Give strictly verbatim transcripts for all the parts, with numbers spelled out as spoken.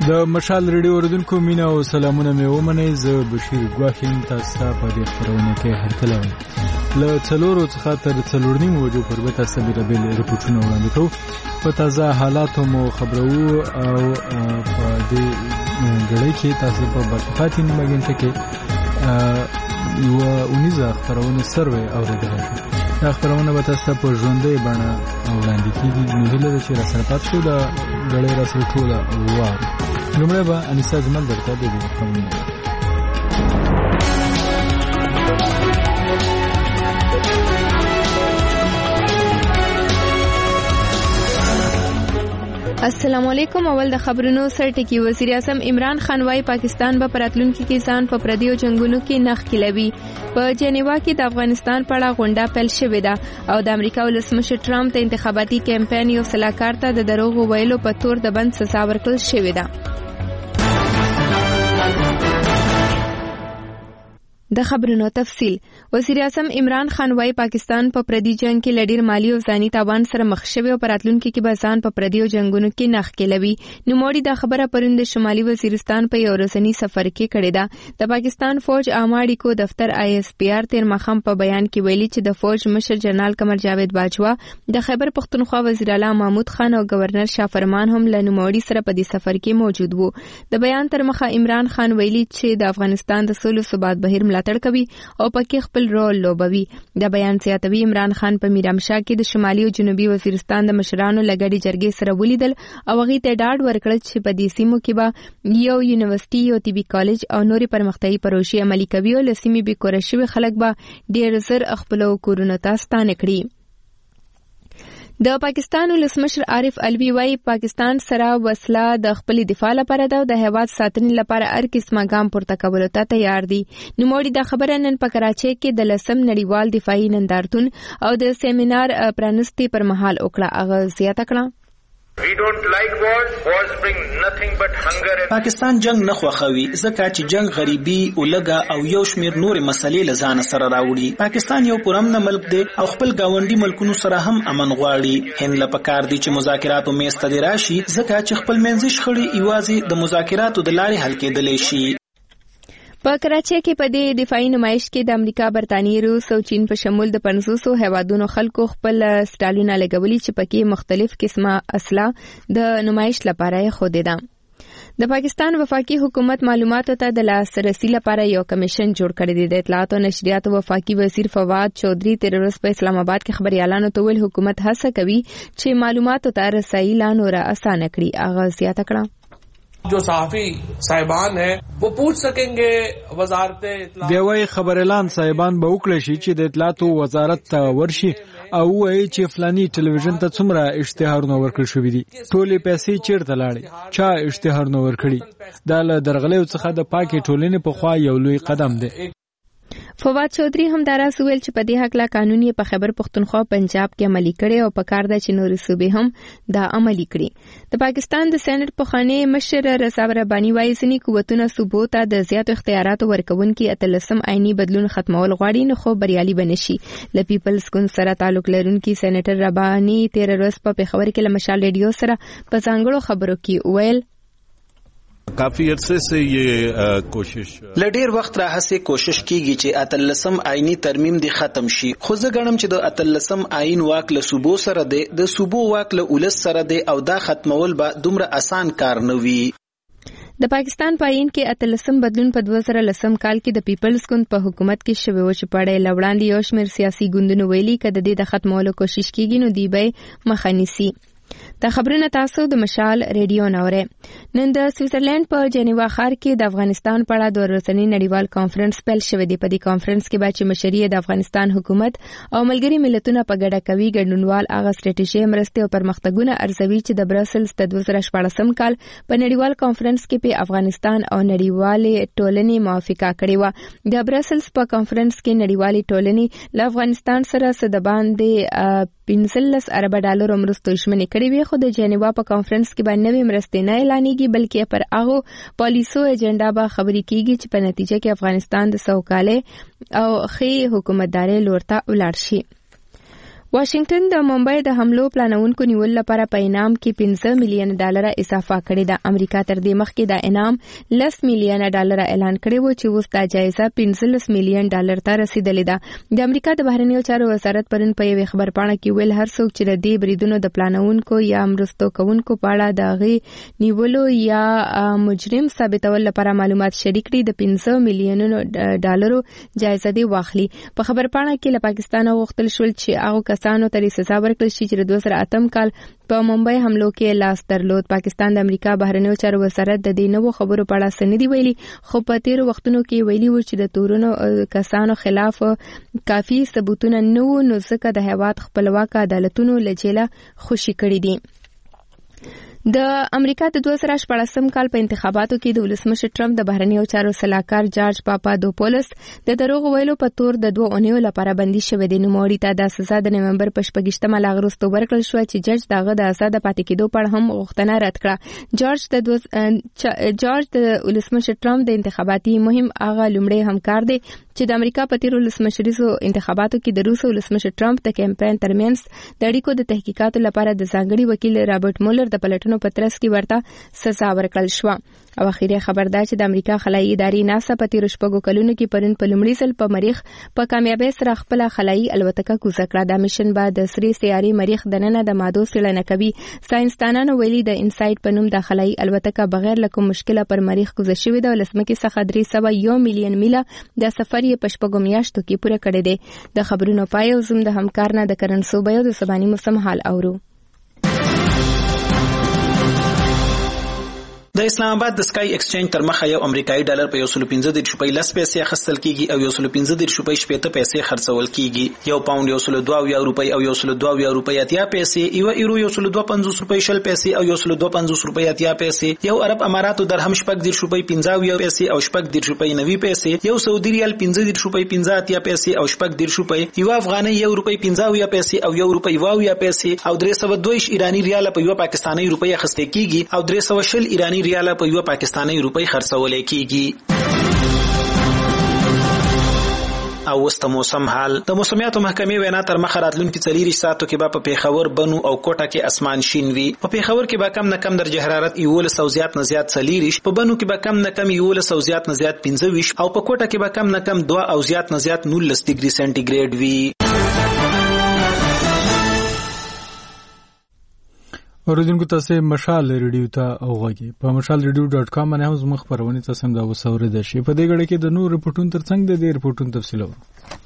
د مشال ریډیو اوریدونکو مینه او سلامونه مې ومنئ. زه بشیر ګواښ یم، تاسو ته په دې خپرونه کې هرکلی وایم. له څلورو څخه تر څلور نیم بجو پورې به تاسو بېلابېل رپوټونه وړاندې کوو. په تازه حالاتو مو خبرو او په دې ګړۍ کې تاسو په باقي نیمه ګنټه کې یوه اونیزه خپرونه سروې اورېدلی شو. دا خپرونه به تاسو ته په ژوندۍ بڼه وړاندې کېږي. نو هیله ده چې راسره پاتې شو، دا ګړۍ راسره ټوله واورئ. لومړی به انیسا جمال درته د دې خبرونه السلام علیکم. اول د خبرونو سرټکی. وزیر اعظم عمران خان وايي پاکستان به پراتلونکي کې ځان په پردیو جنگونو کې نخ کلوي. په جنیوا کې د افغانستان په اړه غونډه پیل شوې ده او د امریکا ولسمشر ټرمپ ته انتخاباتي کمپاین یو سلاکار ته د دروغ ویلو په تور د بند سزا ورکړل شوې ده. د خبرونو تفصیل. وزیر اعظم عمران خان وايي پاکستان په پردي جنگ کې لډیر مالی او ځاني تاوان سره مخ شوی او پراتلونکي کې به ځان په پردیو جنگونو کې نخ کلوي. نوموړي دا خبره پرون د شمالي وزیرستان په یو ورځني سفر کې کړې ده. د پاکستان فوج عامه اړیکو دفتر آی ایس پی آر تیر مخام په بیان کې ویلي چې د فوج مشر جنرال قمر جاوید باجوا، د خیبر پختونخوا وزیر اعلی محمود خان او گورنر شاه فرمان هم له نوموړي سره په دې سفر کې موجود وو. د بیان تر مخه عمران خان ویلي چې د افغانستان د سولې ثبات بهیر ملاتړ کوي او پکې خپل رول لوبوي. د بیان زیاتوي عمران خان په میرامشاه کې د شمالي او جنوبي وزیرستان د مشرانو لګړي جرګې سره ولیدل او هغه ته ډاډ ورکړل چې په دې سیمو کې به یو یونیورسيټي او طبي کالج او نورې پرمختیايي پروژې عملي کوي او لسیمې به کور شوي خلک به ډېر زر خپل کورونه ته ستانه کړي. د پاکستان ولسمشر عارف علوي وايي پاکستان سره وسله د خپل دفاع لپاره ده او د هیواد ساتنې لپاره هر قسمه ګام پورته کولو ته تیار دي. نوموړي دا خبره نن په کراچۍ کې د لسم نړیوال دفاعي نندارتون او د سیمینار پرانستي پر مهال وکړه. هغه زیاته کړه We don't like wars. Wars bring nothing but hunger. پاکستان جنگ نه خوښوي ځکه چې جنگ غریبي، اولګه او یو شمیر نور مسلې لزان سره راوړي. پاکستان یو پرامن ملک دی او خپل گاونډي ملکونو سره هم امن غواړي. هند له پکار دي چې مذاکراتو میز ته راشي ځکه چې خپل منځي شخړې ایوازي د مذاکراتو د لارې حل کېدلی شي. په کراچۍ کې په دې دفاعي نمایش کې د امریکا، برتانیې، روس او چین په شمول د پنځوسو هیوادونو خلکو خپل سټالونه لګولي چې پکې مختلف قسمه اسلحه د نمایش لپاره یې خوده ده. د پاکستان وفاقي حکومت معلوماتو ته د لاسرسي لپاره یو کمیشن جوړ کړی دی. د اطلاعات او نشریات وفاقي وزیر فواد چودھری تیر ورځ په اسلام آباد کې خبريالانو ته ویل حکومت هڅه کوي چې معلوماتو ته رسایي لا نور آسان کړي. هغه زیاته کړه जो صحافی صاحبان ہیں وہ پوچھ سکیں گے وزارت اطلاعات. بیا وايي خبريالان صاحبان به وکړي شي چې د اطلاعاتو وزارت ته ورشي او وایي چې فلاني ټلویزیون ته څومره اشتهارونه ورکړل شوي دي، ټولې پیسې چیرته لاړې، چا اشتهارونه ورکړي. دا له درغلیو څخه د پاکې ټولنې په خوا یو لوی قدم دی. فواد چودھری هم دراس ویل چې په دې حق لا قانون یې په خیبر پختونخوا پنجاب کې عملي کړي او په کار ده چې نورې صوبې هم دا عملي کړي. د پاکستان د سېنات پخوانی مشر رضا رباني وايي ځینې قوتونه صوبو ته د زیاتو اختیاراتو ورکوونکي اتلسم عیني بدلون ختمول غواړي، نو خو بریالي بنشي. ل پیپلز ګوند سره تعلق لرونکي سېنیټر رباني تیر ورځ په پېښور کې له مشال ریډیو سره په ځانګړو خبرو کې ویل काफी अरसे से ये कोशिश لډیر وخت راهسه کوشش کیږي چې اتلسم آئینی ترمیم دی ختم شي. خو زه ګڼم چې د اتلسم آئین واک له صوبو سره دی، د صوبو واک له ولس سره دی او دا ختمول به دومره آسان کار نه وي. د پاکستان په آئین کې اتلسم بدلون په دوه زره لسم کال کې د پیپلز ګوند په حکومت کې شوی و چې په اړه لوړاندې یو شمېر سیاسي ګوندونو ویلي که د دې د ختمولو کوشش کیږي نو دی به مخه نیسي. دا خبرونه تاسو د مشال ریډیو نوري. نن د سویټزرلند په جنیوا ښار کې د افغانستان په اړه د ورځني نړیوال کانفرنس پیل شوی دی. په دې کانفرنس کې به چې مشري د افغانستان حکومت او ملګري ملتونه په ګډه کوي ګډونوال هغه ستراتیژي مرستې او پرمختګونه ارزوي چې د برسلز د دوه زره شپاړسم کال په نړیوال کانفرنس کې په افغانستان او نړیوالې ټولنې موافقه کړې و. د برسلز په کانفرنس کې نړیوالې ټولنې له افغانستان سره څه د باندې پنځلس اربه ډالر مرستو ژمنې کړې وي، خو د جنیوا په کانفرنس کې باندې نوې مرستې نه اعلانېږي بلکې پر هغه پالیسو ایجنډا به خبرې کیږي چې په نتیجه کې افغانستان د سوکالۍ او ښې حکومتدارۍ لور ته ولاړ شي. واشنگټن د ممبئی د حملو پلانونکو نیول لپاره په انعام کې پنځه میلیون ډالر اضافه کړې ده. امریکا تر دې مخکې د انعام لس میلیون ډالر اعلان کړی و چې اوس دا جایزه پنځلس میلیون ډالر ته رسیدلې ده. د امریکا د بهرنیو چارو وزارت پرون په یوه خبرپاڼه کې ویل هر څوک چې د دې بریدونو د پلانونکو یا مرستو کوونکو په اړه د غي نیولو یا مجرم ثابتول لپاره معلومات شریک کړي د پنځه میلیونونو ډالرو جایزه دی واخلي. په خبرپاڼه کې له پاکستان غوښتل شول چې هغه کسانو ته سزا ورکړل شي چې د دوه زره اتم کال په ممبئی حملو کې لاس درلود. پاکستان د امریکا بهرنیو چارو وزارت د دې نوو خبرو په اړه څه نه دی ویلي، خو په تیرو وختونو کې ویلي و چې د تورونو کسانو خلاف کافي ثبوتونه نه وو، نو ځکه د هیواد خپلواک عدالتونو له جیله خوشي کړي دي. د امریکا د دوه زره شپږم کال په انتخاباتو کې د ولسمشر ټرمپ د بهرنیو چارو سلاکار جارج پاپادوپولس د دروغ ویلو په تور د دوه اونیو لپاره بندي شوی دی. نوموړي ته د سزا د نومبر په شپږشتمه لا وروسته ورکړل شو چې جج دغه د آزاد پاتې کېدو په اړه هم غوښتنه رد کړه. جارج د جارج د ولسمشر ټرمپ د انتخاباتي مهم هغه لومړی همکار دی چې د امریکا په تیرو ولسمشریزو انتخاباتو کې د روس ولسمشر ټرمپ د کمپاین ترمنځ د اړیکو د تحقیقاتو لپاره د ځانګړي وکیل رابرټ مولر د پلټنو په ترڅ کې ورته سزا ورکړل شو. او اخیری خبر دا چې د امریکا خلایي ادارې ناسا په تیرو شپږو کلونو کې پرون په لومړي ځل په مریخ په کامیابی سره خپل خلایي الوتکه کوزه کړه. دا مشن به د سری سیارې مریخ دننه د مادو څېړنه کوي. ساينسدانانو ویلي د انسایټ په نوم د خلایي الوتکه بغیر له کوم مشکله پر مریخ کوزه شوې ده او لسمکې څخه درې سوه یو میلیون میله د سفر یې په شپږو میاشتو کې پوره کړی دی. د خبرونو پای او زم د همکار نه د کرنسو بیو د سباني موسم حال اورو. د اسلام آباد د سکای ایکسچینج تر مخه یو امریکایي ډالر په یو سل پنځه دېرش روپۍ لس پیسې اخیستل کیږي او یو سل پنځه دېرش روپۍ شپېته پیسې خرڅول کیږي. یو پاوند یو سل دوه اویا روپۍ او یو سل دوه اویا روپۍ اتیا پیسې، یو ایرو یو سل دوه پنځوس روپۍ شل پیسې او یو سل دوه پنځوس روپۍ اتیا پیسې، یو عرب اماراتو درهم شپږ دېرش روپۍ پنځه اویا پیسې او شپږ دېرش روپۍ نوي پیسې، یو سعودي ریال پنځه دېرش روپۍ پنځه اتیا پیسې او شپږ دېرش روپۍ، یو افغاني یو روپۍ پنځه اویا پیسې او یو روپۍ واویا پیسې او درې سوه دوه ایرانی ریال په یو پاکستاني روپۍ اخیستل کیږي او درې سوه شل ایرانی ریال په یو پاکستاني روپۍ خرڅول کیږي. او وست موسم حال. د موسمیاتو محکمې وینا تر مخه راتلونکي څلوېښت ساعتو کې به په پیښور، بنو او کوټه کې اسمان شین وي. په پیښور کې به کم نه کم درجه حرارت یوولس او زیات نه زیات څلوېښت، په بنو کې به کم نه کم یوولس او زیات نه زیات پنځه ویشت او په کوټه کې به کم نه کم دوه او زیات نه زیات نولس ډیګري سانتي وي. اوریدونکو تاسو مشال ریډیو ته اوغږی په مشال ریډیو ډاټ کام باندې هم زموږ خبرونه تاسو دا وسوره ده شي. په دې غړي کې د نور رپورټونو ترڅنګ د دې رپورټونو تفصیل اورو.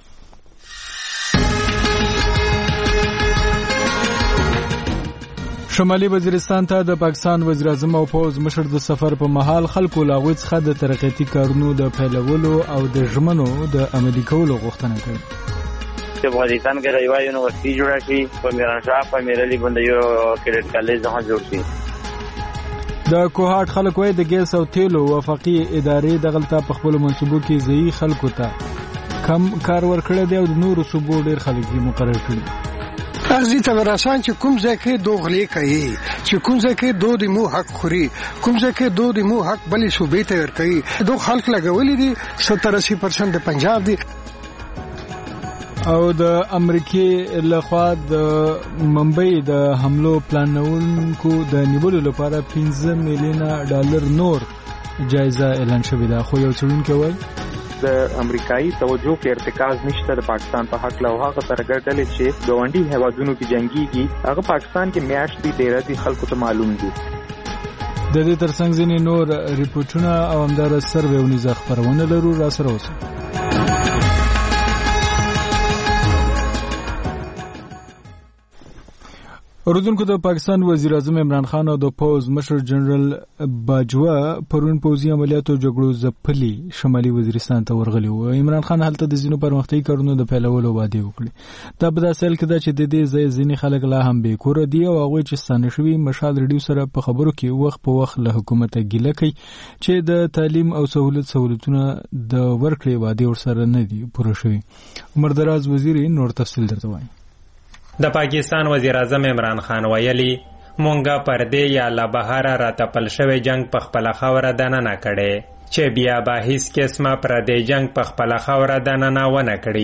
شمالي وزیرستان ته د پاکستان وزیر اعظم او پوز مشر د سفر په مهال خلکو لاغوي څخه د ترقیاتي کارونو د پیلولو او د ژمنو د عملي کولو غوښتنه کوي. چې افغانستان کې یو یونیورسيټي جوړه شي، په میرانشاه په میرلی باندې یو کریډټ کالج هم جوړ شي. د کوهاټ خلک وایي د ګیس او تیلو وفاقي ادارې دغلته په خپل منصوبو کې ځای خلکو ته کم کار ورکړی دی او د نورو صوبو ډیر خلک یې مقرر کړي. ارزي ته ورسان چې کوم ځای کې دوغلي کوي، چې کوم ځای کې دو د مو حق خوري، کوم ځای کې دو د مو حق بلې صوبې ته ورکوي. دوه خلک لګولي دي ستر اسی پرسنټ د پنجاب دي. او د امریکای لخوا د ممبئی د حملو پلانونکو د نیولو لپاره پنځه میلیونه ډالر نور جایزه اعلان شوې ده. خو یو څېړونکی وایي د امریکایي توجه کې ارتکاز نشته د پاکستان په حق له هغه سره ګډلې چې ګاونډي هیوادونو کې جنگيږي هغه پاکستان کې میاشتې ډېر دي خلکو ته معلوم دي. د دې ترڅنګ ځینې نور ریپورټونه او همدارس سروې او نیزه خبرونه لرو. را سره اوسئ. اوریدونکو د پاکستان وزیر اعظم عمران خان او د پوز مشر جنرال باجوا پرون پوزي عملیاتو جګړو ځپلي شمالي وزیرستان ته ورغلي وو. عمران خان هلته د ځینو پرمختګي کارونو د پیلولو وعده وکړه. دا په داسې حال کې ده چې د دې ځای ځینې خلک لا هم بې کوره دي او هغوی چې ستانه شوي مشال ریډیو سره په خبرو کې وخت په وخت له حکومته ګیله کوي چې د تعلیم او سهولت سهولتونه د ورکړې وعدې ورسره نه دي پوره شوي. عمر دراز وزیر نور تفصیل درته وایي. د پاکستان وزیر اعظم عمران خان ویلي مونږه پر دې یا لا بهاره راتپل شوی جنگ په خپل خوره دننه کړي چې بیا به هیڅ قسمه پر دې جنگ په خپل خوره دننه ونه کړي.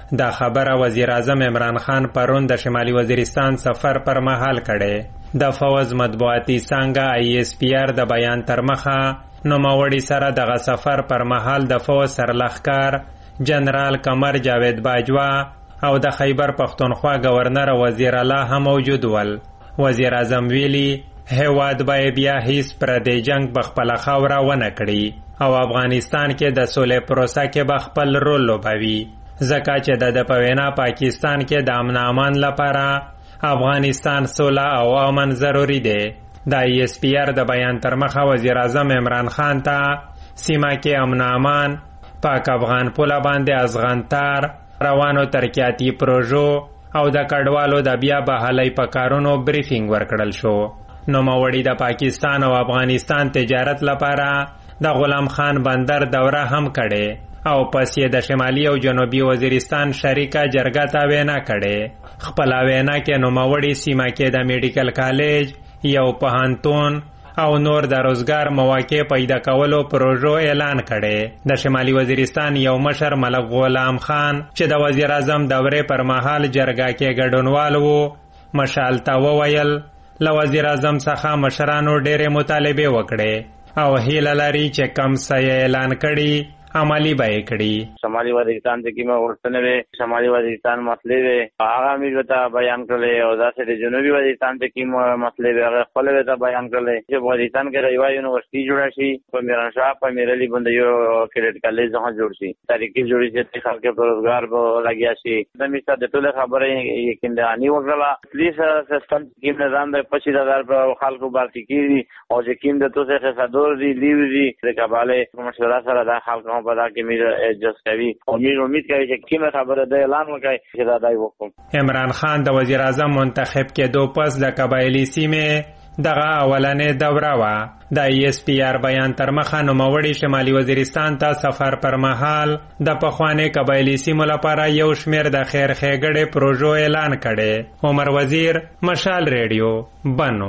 دا خبره وزیر اعظم عمران خان پرون د شمالي وزیرستان سفر پر مهال کړي. د فوز مطبوعاتي څنګه آی ایس پی آر د بیان تر مخه نوموړي سره دغه سفر پر مهال د فوز سرلښکار جنرال قمر جاوید باجوا او د خیبر پختونخوا گورنر وزیر الله هم موجود ول. وزیر اعظم ویلي هیواد به بیا هیڅ پردی جنگ په خپله خاوره ونه کړي او افغانستان کې د سولې پروسه کې به خپل رول لوبوي، ځکه چې د د په وینا پاکستان کې د امن امان لپاره افغانستان سوله او امن ضروري دی. د ای ایس پی آر د بیان تر مخه وزیر اعظم عمران خان ته سیمه کې امن امان، پاک افغان پوله باندې ازغنتار، روانو ترقیاتي پروژو او د کډوالو د بیا بحالۍ په کارونو بریفینګ ورکړل شو. نوموړي د پاکستان او افغانستان تجارت لپاره د غلام خان بندر دوره هم کړې او پس یې د شمالي او جنوبي وزیرستان شریکه جرګه ته وینا کړې. خپله وینا کې نوموړي سیمه کې د میډیکل کالج، یو پوهنتون او نور د روزګار مواقع پیدا کولو پروژو اعلان کړي. د شمالي وزیرستان یو مشر ملک غلام خان چې د وزیر اعظم دورې پر مهال جرګه کې ګډونوال وو، مشال ته وویل له وزیر اعظم څخه مشرانو ډېرې مطالبې وکړې او هیله لري چې کم څه یې اعلان کړي عملی به یې کړي. شمالي وزیرستان ته کومه غوښتنې وې، شمالي وزیرستان مسلې وې، هغه موږ ته بیان کړلې او داسې د جنوبي وزیرستان ته کومه مسلې وې هغه خپل ته بیان کړلې. چې وزیرستان کې یوه یونیورسيټي جوړه شي، په میرانشاه په میرعلي باندې یو کریډټ کالج هم جوړ شي، تاریخي جوړې شي چې خلک په روزګار به لګیا شي. د میسته د ټول خبرې یقینداني وکړه. پولیس سیستم کې نظام د پچیس هزار په خلکو باندې کیږي او چې کیم د توسه خسادور دي لیوزي د کابل مشوره سره د خلکو پدا کې میر اجازه کوي او میر امید کوي چې کومه خبره د اعلان وکړي چې دا دای وکم. عمران خان د وزیر اعظم منتخب کېدو پس د قبایلی سیمې دغه اولنې دوره وه. د ای ایس پی آر بیان تر مخه نوموړي شمالي وزیرستان ته سفر پر مهال د پخواني قبایلی سیمو لپاره یو شمیر د خیر ښېګړې پروژو اعلان کړي. عمر وزیر، مشال ریډیو، بنو.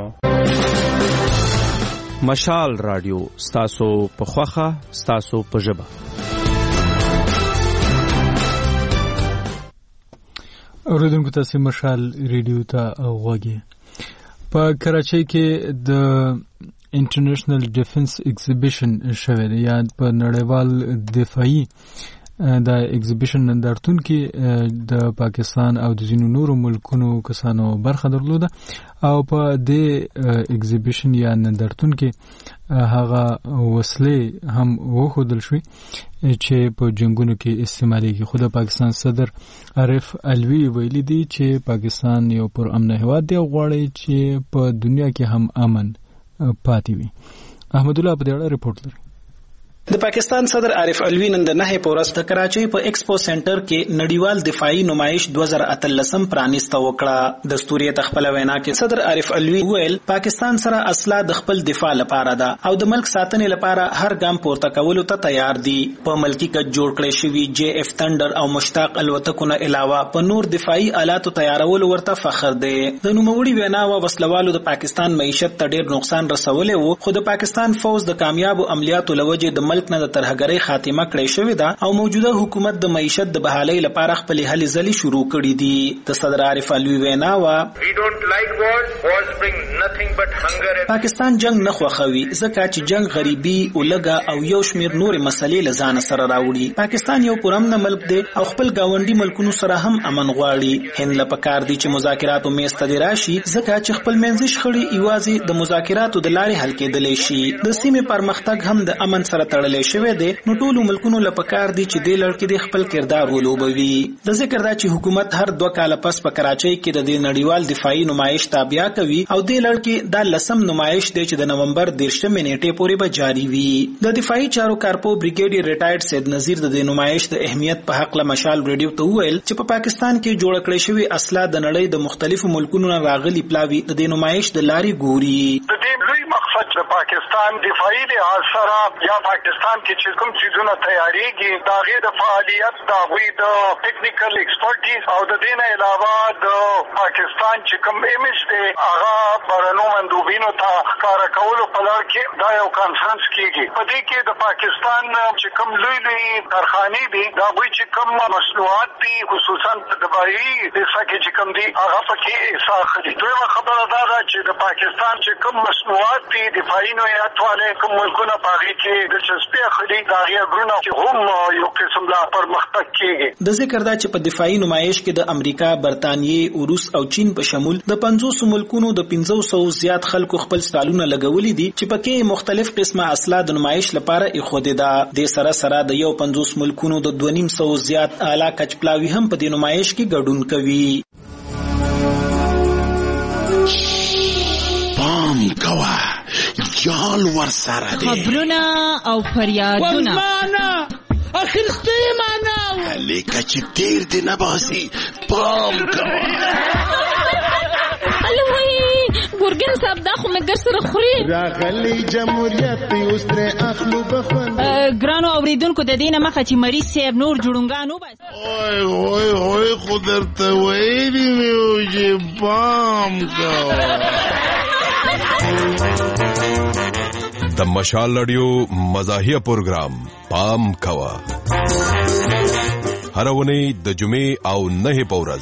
مشال رادیو، ستاسو په خوښه، ستاسو په ژبه. اوریدونکو تاسو مشال ریډیو ته غوږی. په کراچۍ کې د انټرنیشنل ډیفنس ایگزیبیشن شوه دی، یا په نړیوال دفاعي د ایگزیبیشن نندارتون کې د پاکستان او د ځینو نورو ملکونو کسانو برخه درلوده او په دې ایگزیبیشن یا نندارتون کې هغه وسلې هم وښودل شوې چې په جنگونو کې استعمالېږي. خو د پاکستان صدر عارف علوي ویلي دی چې پاکستان یو پر امن هیواد دی او غواړي چې په دنیا کې هم امن پاتې وي. احمد الله په دې اړه رپورټ لري. د پاکستان صدر عارف علوي نن د نهه په ورځ د کراچۍ په ایکسپو سنټر کې نړیوال دفاعي نمایش دوه زره اتلسم پرانیسته وکړه. د ستوریت خپل وینا کې صدر عارف علوي ویل پاکستان سره اصله د خپل دفاع لپاره ده او د ملک ساتنې لپاره هر ګام پورته کولو ته تیار دي. په ملکی کچ جوړ کړی شوی جے اف تندر او مشتاق الوتکو نه علاوه په نور دفاعي آلاتو تیارولو ورته فخر دی. د نوموړي وینا و وسلوالو د پاکستان معیشت ته ډیر نقصان رسولی وو، خو د پاکستان فوز د کامیابو عملیاتو لوجه د ملک نه د ترهګرۍ خاتمه کړې شوې ده او موجوده حکومت د معیشت د بحالۍ لپاره خپل هلې ځلې شروع کړې دي. د صدر عارف علوي وینا وا پاکستان جنگ نه خوښوي ځکه چې جنگ غریبي، اولګه او یو شمیر نور مسلې له ځان سره راوړي. پاکستان یو پرامن ملک دی او خپل گاونډي ملکونو سره هم امن غواړي. هند له پکار دي چې مذاکراتو میز ته راشي ځکه چې خپل منځي شخړې یوازې د مذاکراتو د لارې حل کېدلی شي. د سیمې پرمختګ هم د امن سره تړلی شوی دی، نو ټولو ملکونو له پکار دي چې دې لړ کې د خپل کردار ولوبوي. د ذکر دا چې حکومت هر دوه کاله پس په کراچۍ کې د نړیوال دفاعي نمایش تابع کوي او دې لړ کې دا لسم نمایش دی چې د نومبر دیرشمې نیټې پورې به جاری وي. د دفاعي چارو کارپو بریګیډیر ریټایرډ سید نذیر د دې نمایش د اهمیت په حق له مشال ریډیو ته وویل چې په پا پاکستان کې جوړ کړی شوی اسلحه د نړۍ د مختلفو ملکونو نه راغلي پلاوي د دې نمایش د لارې ګوري. د دې لوی مقصد د پاکستان پاکستان دفاعي لحاظ سره یا پاکستان کې چې کوم څیزونه تیاریږي د هغې د فعالیت د هغوی د ټیکنیکل ایکسپرټیز او د دې نه علاوه د پاکستان چې کوم ایمیج دی هغه بهرنو مندوبینو ته ښکاره کولو په لړ کې دا یو کانفرنس کېږي. په دې کې د پاکستان چې کوم لوی لوی کارخانې دي د هغوی چې کوم مصنوعات دي خصوصا په دفاعي حصه کې چې کوم دي هغه پکې حصه اخلي. دویمه خبره دا ده چې د پاکستان چې کوم مصنوعات دي دفاعي نوعیت والے کوم ملکونه په هغې کې دلچسپي اخلي د هغې اګرونه چې هم یو قسم لا پرمختګ کېږي. د ذکر دا چې په دفاعي نمایش کې د امریکا، برطانیې، روس او چین په شمول د پنځوسو ملکونو د پنځو سوو زیات خلکو خپل سټالونه لګولي دي چې پکې مختلف قسمه اسلحه د نمایش لپاره ایښودې ده. د سره سره د یو پنځوس ملکونو د دوه نیم سوو زیات اعلی کچپلاوي هم په دې نمایش کې ګډون کوي. پام کوه جال ور سره دی خبرونه او فریادونه ورمانه اخر ستیمانه لیکه چې تیر دی نباسی پام کوه. الوی ګورګین صاحب دا خو مګر سره خوري راغلی جمهوریت اوس تر اخلو بخون ګرانو اوریدونکو د دینه مخه چې مریض صاحب نور جوړونګانو بس اوه اوه اوه خدرته ویلی میو چې پام کوه. د مشال رادیو مزاحیه پروګرام پام کوه هر ونی د جمعې او نه په ورځ.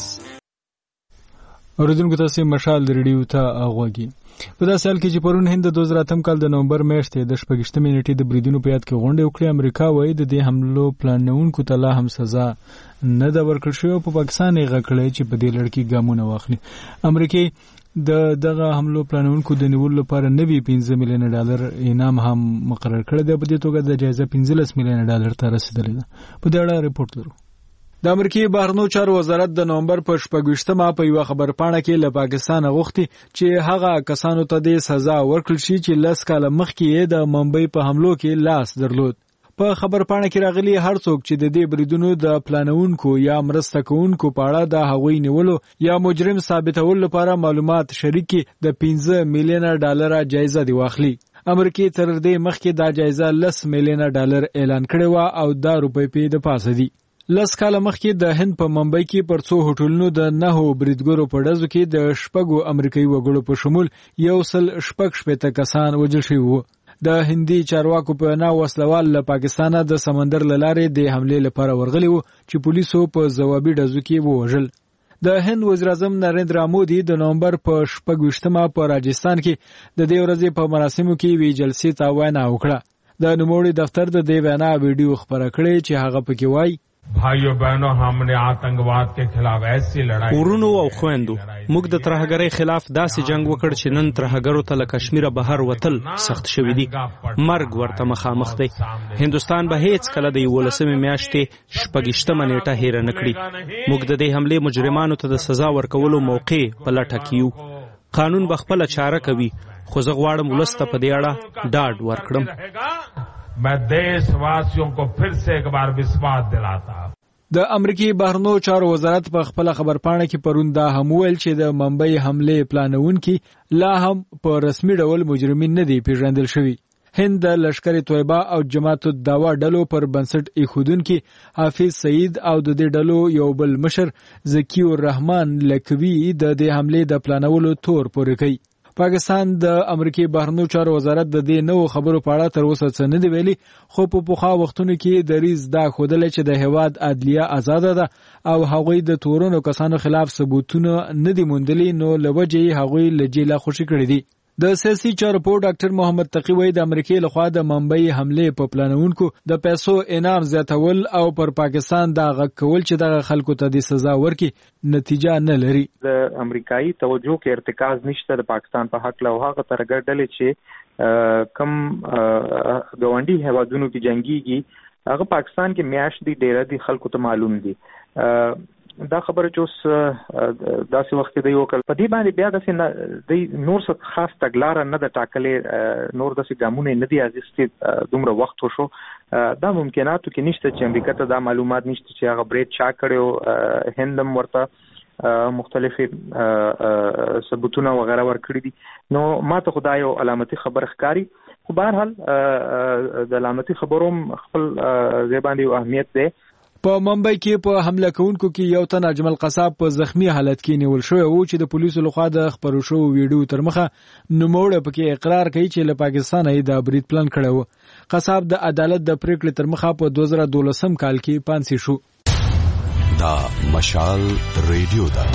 اوریدونکو تاسو مشال رادیو ته اغوږی. په داسې حال کې چې پرون هند د دوه زره اتم کال د نومبر میاشتې د شپږشتمې نیټې د بریدونو په یاد کې غونډه وکړه. امریکا وایي د دې حملو پلانونکو ته لا هم سزا نه ده ورکړل شوې. په پاکستان یې غږ کړی چې په دې لړ کې ګامونه واخلي. امریکا د دغه حملو پلانونکو د نیولو لپاره نوي پنځه میلیونه ډالر انعام هم مقرر کړی دی. په دې توګه د جایزه پنځلس میلیونه ډالر ته رسیدلې ده. په دې اړه ریپورت لرو. د امریکای بهرنیو چارو وزارت د نومبر په شپږویشتمه په یوه خبرپاڼه کې له پاکستان غوښتي چې هغه کسانو ته د سزا ورکړل شي چې لس کاله مخکې د ممبئی په حملو کې لاس درلود. په خبرپاڼه کې راغلي هر څوک چې د دې بریدونو د پلانونکو یا مرسته کوونکو په اړه د هغوی نیولو یا مجرم ثابتولو لپاره معلومات شریک کړي د پنځه میلیونه ډالر جایزه دی واخلي. امریکای تر دې مخکې دا جایزه لس میلیونه ډالر اعلان کړې و او دا روپۍ په د پاسه دي. لس کاله مخکې د هند په ممبئی کې پر څو هوټلونو د نهو بریدګرو په ډزو کې د شپږو امریکایي وګړو په شمول یو سل شپږ شپېته کسان وژل شوي وو. د هندي چارواکو په وینا وسلوال له پاکستانه د سمندر له لارې د حملې لپاره ورغلي وو چې پولیسو په ځوابي ډزو کې ووژل. د هند وزیر اعظم نریندرا مودي د نومبر په شپږویشتمه په راجستان کې د دې ورځې په مراسمو کې وی جلسې ته وینا وکړه. د نوموړي دفتر د دې وینا ویډیو خبره کړې چې هغه پکې وایي भाइयों बहनों हमने आतंकवाद के खिलाफ ऐसी लड़ाई ورونو او خويندو موږ د ترهګرۍ خلاف داسې جنگ وکړ چې نن ترهګرو ته له کشمیره بهر وتل سخت شوی دی. مرګ ورته مخامخ دی. هندستان به هیڅ کله د یولسمې میاشتې شپږشتمه نیټه هېره نه کړي. موږ د دې حملې مجرمانو ته د سزا ورکولو موقع په لټه کې یو. قانون به خپله چاره کوي خو زه غواړم ولس ته په دې اړه ډاډ ورکړم. मैं देशवासियों को फिर से एक बार विश्वास दिलाता. د امریکای بهرنیو چارو وزارت په خپل خبرپاڼه کې پرون دا هم ویل چې د ممبئی حمله پلانونکي لا هم په رسمي ډول مجرمین نه دي پیژندل شوي. هند د لشکر طیبه او جماعت الدعوه ډلو پر بنسټ ایښودونکي حافظ سعید او د دې ډلو یو بل مشر ذکی الرحمن لکوي د دې حمله د پلانولو تور پورې کوي. پاکستان د امریکای بهرنیو چارو وزارت د دې نوو خبرو په اړه تر اوسه څه نه دی ویلي خو په پخوا وختونو کې دریځ دا ښودلی چې د هیواد عدلیه آزاده ده او هغوی د تورنو کسانو خلاف ثبوتونه نه دي موندلي نو له وجې هغوی له جیله خوشي کړي دي. د سیاسي چارو په ډاکټر محمد تقی وایي د امریکای لخوا د ممبئی حمله په پلانونکو د پیسو انعام زیاتول او پر پاکستان دا غږ کول چې دغه خلکو ته د سزا ورکړي نتیجه نه لري. د امریکایي توجه کې ارتکاز نشته د پاکستان په حق له هغه ترګړډلې چې کم ګاونډي هیوادونو کې جنگيږي هغه پاکستان کې میاشت دی ډېر دي خلکو ته معلوم دي. دا خبره چې اوس داسې وخت دی وکړ په دې باندې بیا داسې د نور څه خاص تګلاره نه د ټاکلې نور داسې ګامونه نه دي اخیستي دومره وخت وشو. دا ممکناتو کې نشته چې امریکا ته دا معلومات نشته چې هغه برید چا کړو. هند هم ورته مختلفې ثبوتونه وغیره ورکړي دي. نو ما ته خدای یو علامتي خبر ښکاري خو به هر حال د علامتي خبرو خپل ځای باندې اهمیت دی. په ممبئی کې په حمله کوونکو کې یو تن اجمل قصاب په زخمی حالت کې نیول شوی و چې د پولیسو لخوا د خبرو شو ویډیو تر مخه نوموړی پکې اقرار کوي چې له پاکستانه یې د برید پلان کړی و. قصاب د عدالت د پریکړې تر مخه په دوه زره دولسم کال کې پانسي شو. دا مشال ریډیو ده.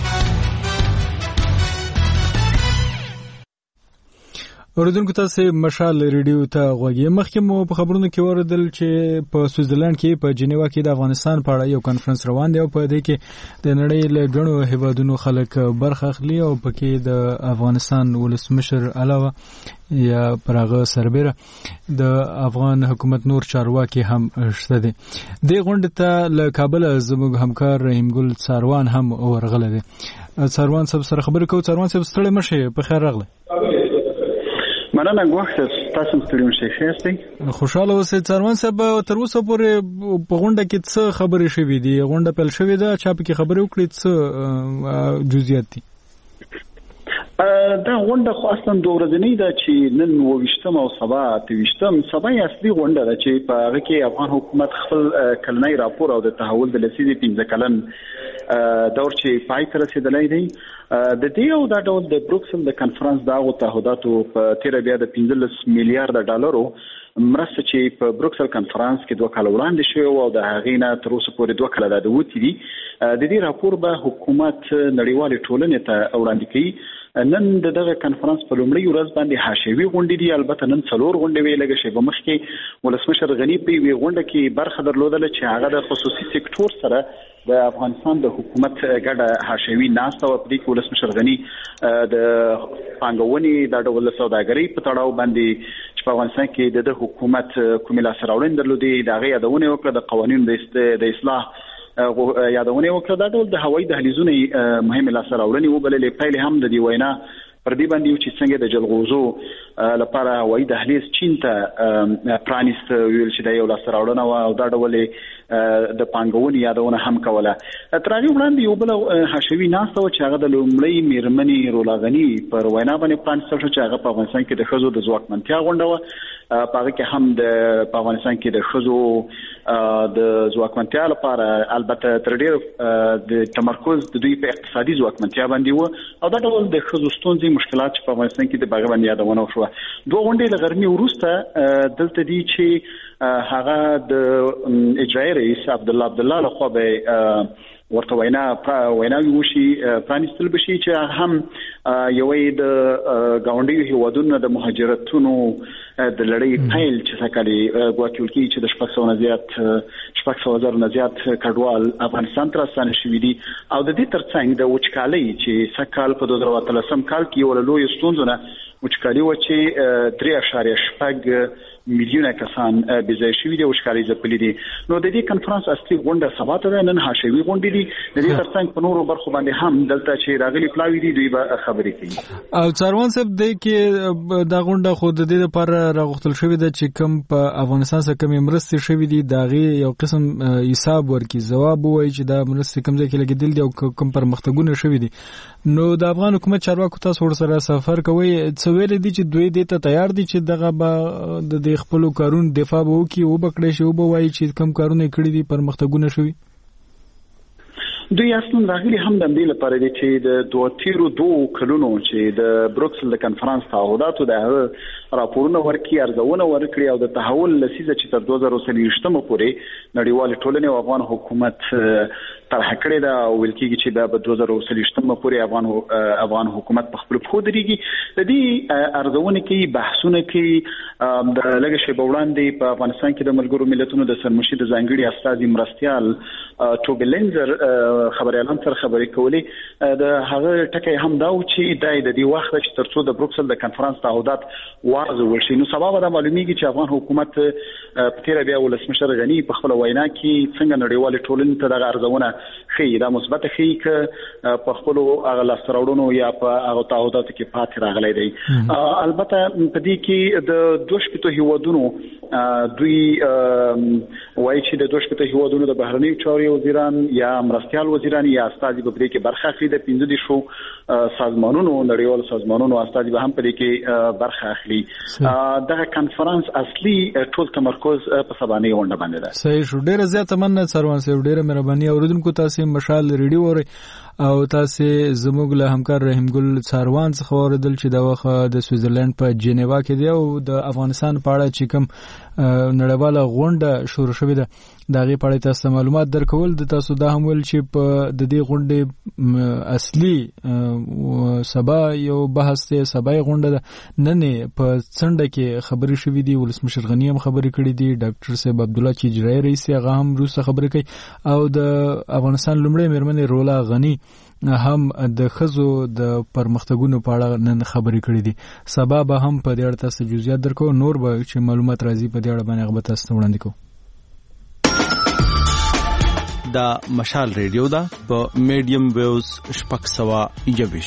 اوریدونکو تاسو مشال ریډیو ته غوږی. مخکې مو په خبرونو کې اوریدل چې په سویټزرلند کې په جنیوا کې د افغانستان په اړه یو کانفرنس روان دی او په دې کې د نړۍ له ګڼو هیوادونو خلک برخه اخلي او پکې د افغانستان ولسمشر علاوه یا پرغه سربېره د افغان حکومت نور چارواکي هم شته دي. د غونډې ته له کابل زموږ همکار رحیم ګل څاروان هم ورغله دي. څاروان صاحب سره خبرې کوو. څاروان صاحب ستړي مشه، په خیر راغله. مننه غوښتل تاسو ستړي مشه خېستئ. خوشاله اوسئ. څاروان صاحب تر اوسه پورې په غونډه کې څه خبرې شوې دي؟ غونډه پیل شوې ده، چا پکې خبرې وکړې، څه جزئیات دي؟ دا غونډه خو اصلا دوه ورځې ده چې نن اوویشتم او سبا اتهویشتم. سبا یې اصلي غونډه ده چې په هغه کې افغان حکومت خپل کلنی راپور او د تحول د لسیزې پنځه کلن دور چې پای ته رسیدلی دی. د دې او دا ډول د بروکسل د کنفرانس دغو تعهداتو په تیره بیا د پنځلس میلیارډ ډالرو مرسته چې په بروکسل کنفرانس کې دوه کال وړاندې شوی او د هغې نه تر اوسه پورې دوه کاله دا وتې دي. د دې راپور به حکومت نړیوالې ټولنې ته وړاندې کوي. نن د دغه کنفرانس په لومړۍ ورځ باندې حاشیوي غونډې دي. البته نن څلور غونډې وې. لږه شیبه مخکې ولسمشر غني په یوې غونډه کې برخه درلودله چې هغه د خصوصي سکتور سره د افغانستان د حکومت ګډه حاشیوي ناسته وه. په دې کې ولسمشر غني د پانګونې د ډول سوداګرۍ په تړاو باندې چې په افغانستان کې د حکومت کومې لاسته راوړنې درلودې د هغې یادونه یې وکړه. د قوانینو د اصلاح یادونه وکړه. دا ډول د هوایي دهلیزونو مهمې لاسته راوړنې وبللې. پیل هم د دې وینا پر دې باندې چې څنګه د جلغوزو لپاره هوایي دهلیز چین ته پرانیست، ویل چې دا یو لاسته راوړنه وه او دا ډول د پانګونې یادونه هم کوله. تر هغې وړاندې یو بله حاشیوي ناسته وه چې هغه د لومړۍ میرمنې رولا غني پر وینا باندې پرانیستل شو چې هغه په افغانستان کې د ښځو د ځواکمنتیا غونډه وه. په هغه کې هم د په افغانستان کې د ښځو د ځواکمنتیا لپاره البته تر ډېر د تمرکز د دوی په اقتصادي ځواکمنتیا باندې وه او دا ډول د ښځو ستونزې مشکلات چې په افغانستان کې د هغه باندې یادونه وشوه. دوه غونډې له غرمې وروسته دلته دي چې هغه د اجرایي رئیس عبدالله عبدالله لخوا به ورته وینا ویناوي وشي پرانیستل بشي چې هم یوې د ګاونډیو هیوادونو د مهاجرتونو د لړۍ پیل چې سکالي ګواکې ولکې چې د شپږ سوه نه زیات شپږ سوه زرو نه زیات کډوال افغانستان ته راستانه شوي دي او د دې ترڅنګ د وچکالۍ چې سږ په دوه زره اتلسم کال کې یو له لویو ستونزو نه وچکالي وه چې درې اعشاریه شپږ میلیونه کسان بېځایه شوي دي او وچکالۍ ځپلي دي. نو د دې کنفرانس اصلي غونډه سبا ته ده. نن حاشیوي غونډې دي. د دې ترڅنګ په نورو برخو باندې هم دلته چې راغلي پلاوي دي دوی به خبرې کوي. او څاروان صاحب دی کې دا غونډه خو د دې لپاره راغوښتل شوې ده چې کوم په افغانستان سره کومې مرستې شوې دي د هغې یو قسم حساب ورکړي، ځواب ووایي چې دا مرستې کوم ځای کې لګېدلي دي او کوم پرمختګونه شوي دي. نو د افغان حکومت چارواکو تاسو ورسره سفر کوئ، څه ویلي دي چې دوی دې ته تیار دي چې دغه به د دې خپلو کارونو دفاع به وکړي، وبه کړی شي، وبه وایي چې کوم کارونه یې کړي دي، پرمختګونه شوي؟ دوی اصلا راغلي هم د دې لپاره دي چې د دوه تیرو دوه کلونو چې د بروکسل د کنفرانس تعهداتو د هغه راپورونه ورکړي، ارزونه ورکړي او د تحول لسیزه چې تر دوه زره څلوېښتمه پورې نړیوالې ټولنې او افغان حکومت طرحه کړې ده او ویل کېږي چې دا به دوه زره څلوېښتمه پورې افغان افغان حکومت په خپلو پښو درېږي. د دې ارزونې کوي، بحثونه کوي. د لږه شېبه وړاندې په افغانستان کې د ملګرو ملتونو د سرمشي د ځانګړي استازي مرستیال ټوبی لینزر خبريالان سره خبرې کولې. د هغه ټکی هم دا و چې دا د دې وخت چې ترڅو د بروکسل د کنفرانس تعهدات وارزول شي، نو سبا به دا معلومیږي چې افغان حکومت په تیره بیا ولسمشر غني په خپل وینا کې څنګه نړیوالې ټولنې ته دغه ارزونه خي دا مثبت خي ک په خپل هغه لاستراوړونو یا په هغه تعهداتو کې پاتې راغلي دي. البته په دې کې د دوه شپږ هیوادونو دوی وایي چې د دوه شپږ هیوادونو د بهرنی چارو وزیران یا مرستيال وزیران یا استازي په دې کې برخه اخلي. د پنځه دي شو سازمانونو نړیوال سازمانونو استازي به هم په دې کې برخه اخلي. دغه کانفرنس اصلي ټول تمرکز په سبانه غونډه باندې ده. صحیح شو. ډیره زیاته مننه سروان صاحب، ډیره مهرباني. اوریدونکو تاسو مشال ریډیو اورئ او تاسو زموږ له همکار رحیم ګل سروان څخه اوریدل چې دا وخت د سویټزرلند په جنیوا کې دی او د افغانستان په اړه چې کوم نړیواله غونډه شروع شوې ده دا غي په اړه تاسو معلومات درکول. د تاسو دا هم ول چې په د دې غونډې اصلي سبا یو بحث ته سبا غونډه ده نن په څنډه کې خبرې شوې دي. ولسمشر غنی هم خبرې کړې دي، ډاکټر صاحب عبد الله چې اجرایی رئیس هغه هم روسه خبرې کوي او د افغانستان لومړی میرمن رولا غنی هم د خزو د پرمختګونو په اړه نن خبرې کړې دي. سبا به هم په دې اړه تاسو جزئیات درکو، نور به چې معلومات راځي په دې اړه باندې هغه تاسو وړاندې کوو. دا مشال ریډیو دا په میډیم ویوز شپږ سوه یوویش.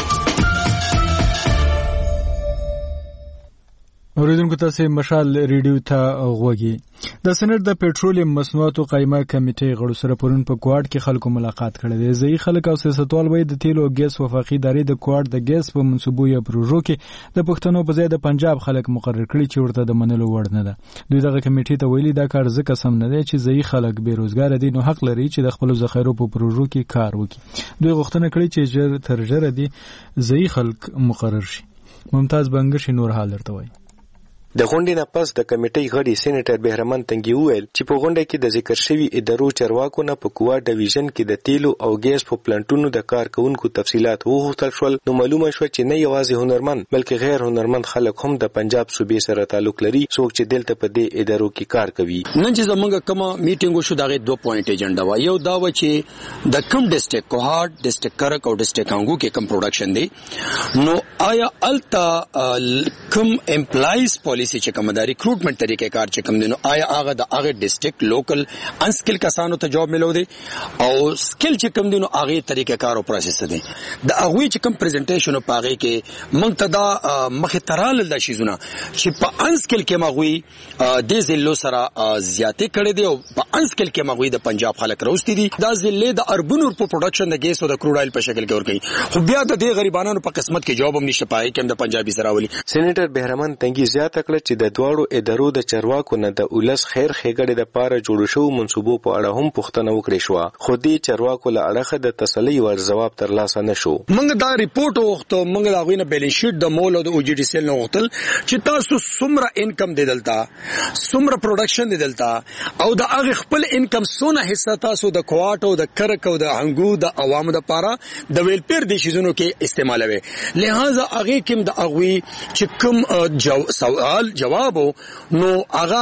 اوریدونکو تاسو مشال ریډیو ته غوږی. د سېنات د پېټرولیم مصنوعاتو قایمه کمیټې غړو سره پرون په کوارډ کې خلکو ملاقات کړی دی. ځایي خلک او سیاستوال وایي د تیلو او ګیس وفاقي ادارې د کوارډ د ګیس په منصوبو یا پروژو کې د پښتنو په ځای د پنجاب خلک مقرر کړي چې ورته د منلو وړ نه ده. دوی دغه کمیټې ته ویلي دا کار ځکه سم نه دی چې ځایي خلک بیروزګار دي، نو حق لري چې د خپل ذخیرو په پروژو کې کار وکړي. دوی غوښتنه کړې چې ژر تر ژره دي ځایي خلک مقرر شي. ممتاز بنگشي نور حال درته وایي. د غونډې نه پس د کمیټې غړي سېنیټر بهرمن تنګي وویل چې په غونډه کې د ذکر شوي ادارو چارواکو نه په کووا ډیویژن کې د تیلو او ګیس په پلانټونو د کارکونکو تفصيلات وغوښتل شول. نو معلومه شو چې نه یوازې هنرمند بلکې غیر هنرمند خلک هم د پنجاب صوبې سره تعلق لري څوک چې دلته په دې ادارو کې کار کوي. نن چې زمونږ کوم میټینګ وشو دغه دوه پوینټ ایجنډا و. یو دا و چې د کوم ډیسټریکټ کوهاټ ډیسټریکټ کرک او ډیسټریکټ انګو کې کوم پروډکشن دی نو آیا التا کوم امپلایز پالیسی چې کوم د ریکروټمنټ طریقې کار چې کوم دي نو آیا هغه د هغه ډیسټریکټ لوکل انسکل کسانو ته جواب ملو دي او سکل چې کوم دي نو هغه طریقې کار او پروسس دي د هغه چې کوم پریزنټیشن په هغه کې منتدا مخه ترال د شیزونه چې په انسکل کې مغوي د زلو سره زیاتې کړي دي او په انسکل کې مغوي د پنجاب خلک راوستي دي دا زلې د اربن په پروډکشن د ګیس او د کروډ آیل په شکل کې ورګي خو بیا د دې غریبانو په قسمت کې جواب هم نشته پای کې د پنجابي سره ولي. سېنیټر بهرمن تنګي زیاته کړ چې د دواړو ادارو د چارواکو نه د اولس خیر خېګړې د پاره جوړ شو منصوبو په اړه هم پوښتنه وکړې شو خو دې چارواکو له اړخه د تسلی ور جواب ترلاسه نشو. موږ دا ریپورت وغوښتو موږ دا غوینه بیلنس شیټ د مول او د او جی ډی سیل نه وغوښتل چې تاسو څومره انکم دی دلته څومره پروډکشن دی دلته او د هغه خپل انکم سونه حصہ تاسو د کوارټ او د کرک او د هنګو د عوامو د پاره د ویلپیر د شیزونو کې استعمالوي. لہذا هغه کوم د اغوي چې کوم سوال جواب نو هغه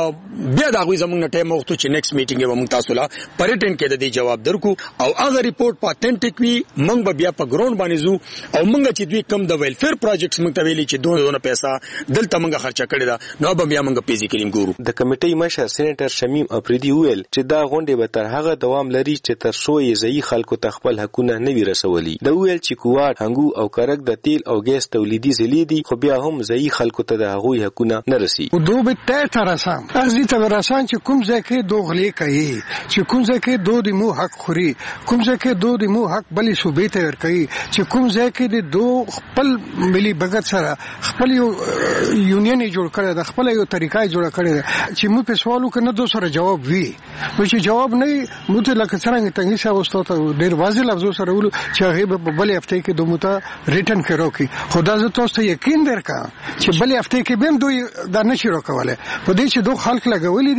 بیا دا غوي زمونږ ټیم وختو چې نیکسټ میټینګ به موږ تاسو لا پریټن کې د دې جواب درکو او هغه ریپورت په اتنټیک وي موږ به بیا په ګراوند باندې زو او موږ چې دوی کم د ویلفیر پروجیکټس موږ ته ویلي چې دوه دونه پیسې دلته موږ خرچه کړی دا نو به بیا موږ فزیکلی ګورو. د کمیټې مشر سېنیټر شمیم افریدي ویل چې دا غونډه به تر هغه دوام لري چې تر څو یې ځای خلکو ته خپل حقونه نه وي رسولي. دا ویل چې کوواټ هنګو او کرک د تیل او ګیس تولیدي زلي دي خو بیا هم ځای خلکو ته د هغوی حقونه نه رسي. دو به ته ترسان ارزي ته رسان چې کوم ځکه دوغلی کوي چې کوم ځکه دو د مو حق خوري کوم ځکه دو د مو حق بلې صوبې ته ور کوي چې کوم ځکه د دو خپل ملي بغت سره خپل یو یونین جوړ کړی د خپل یو طریقې جوړ کړی چې مو په سوالو کې نه دو سره جواب وي و چې جواب نه مو ته لکه څنګه تنګي څه واستو ته ډیر واضح لفظو سره ولو چې هغه په بلې هفته کې دوه مته ریټن کړو کی خدا زه تاسو ته یقین درکا چې بلې هفته کې به دوی دا نشي راکوله په دې چې دوه خلک لګولې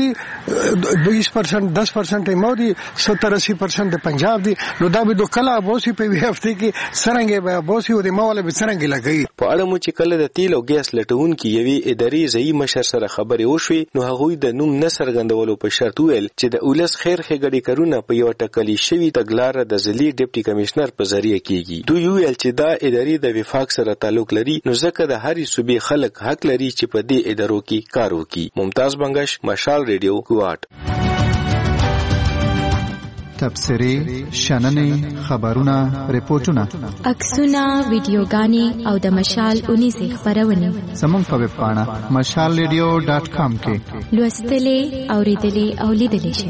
دي بیس پرسنټ دس پرسنټ یې مو دي ستر اسی پرسنټ د پنجاب دي نو دا به دوه کله بوسي په وی هفته کې سرنګ به بوسي او د مولا به سرنګ لګي. په اړه مو چې کله د تیل او ګیس لټون کې یوې ادارې ځای مشر سره خبرې وشوي نو هغوی د نوم نه څرګندولو په شرط ویل چې د اولس خیر خېګړې کارونه په یو ټکلي شوی تګلارې د ځلي ډیپټي کمشنر په ذریعہ کیږي. دوی ویل چې دا ادارې د وفاق سره تعلق لري نو ځکه د هرې صوبې خلک حق لري چې په دې ادارو کې کار وکړي. ممتاز بنگش، مشال ریډیو، کوواټ. تبصرې شننې خبرونه ریپورتونه عکسونه ویډیوګانې او د مشال اونیزې خبرونه زموږ په ویب پاڼه مشال ریډیو ډاټ کام کې لوستلې اوریدلې او لیدلې شئ.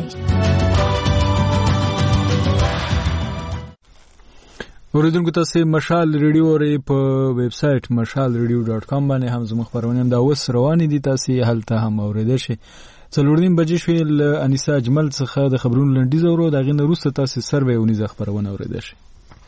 اوریدونکو تاسو مشال ریډیو ری په ویب سټ مشال ریډیو ډاټ کام باندې هم زموږ خبرونه هم دا اوس روانې دي، تاسو هلته هم اوریدئ شئ. څلور نیم بجې شوې له انیسا اجمل څخه د خبرونو لنډیز اورو، د هغې نه وروسته تاسو سروې اونیزه خبرونه اوریدئ شئ.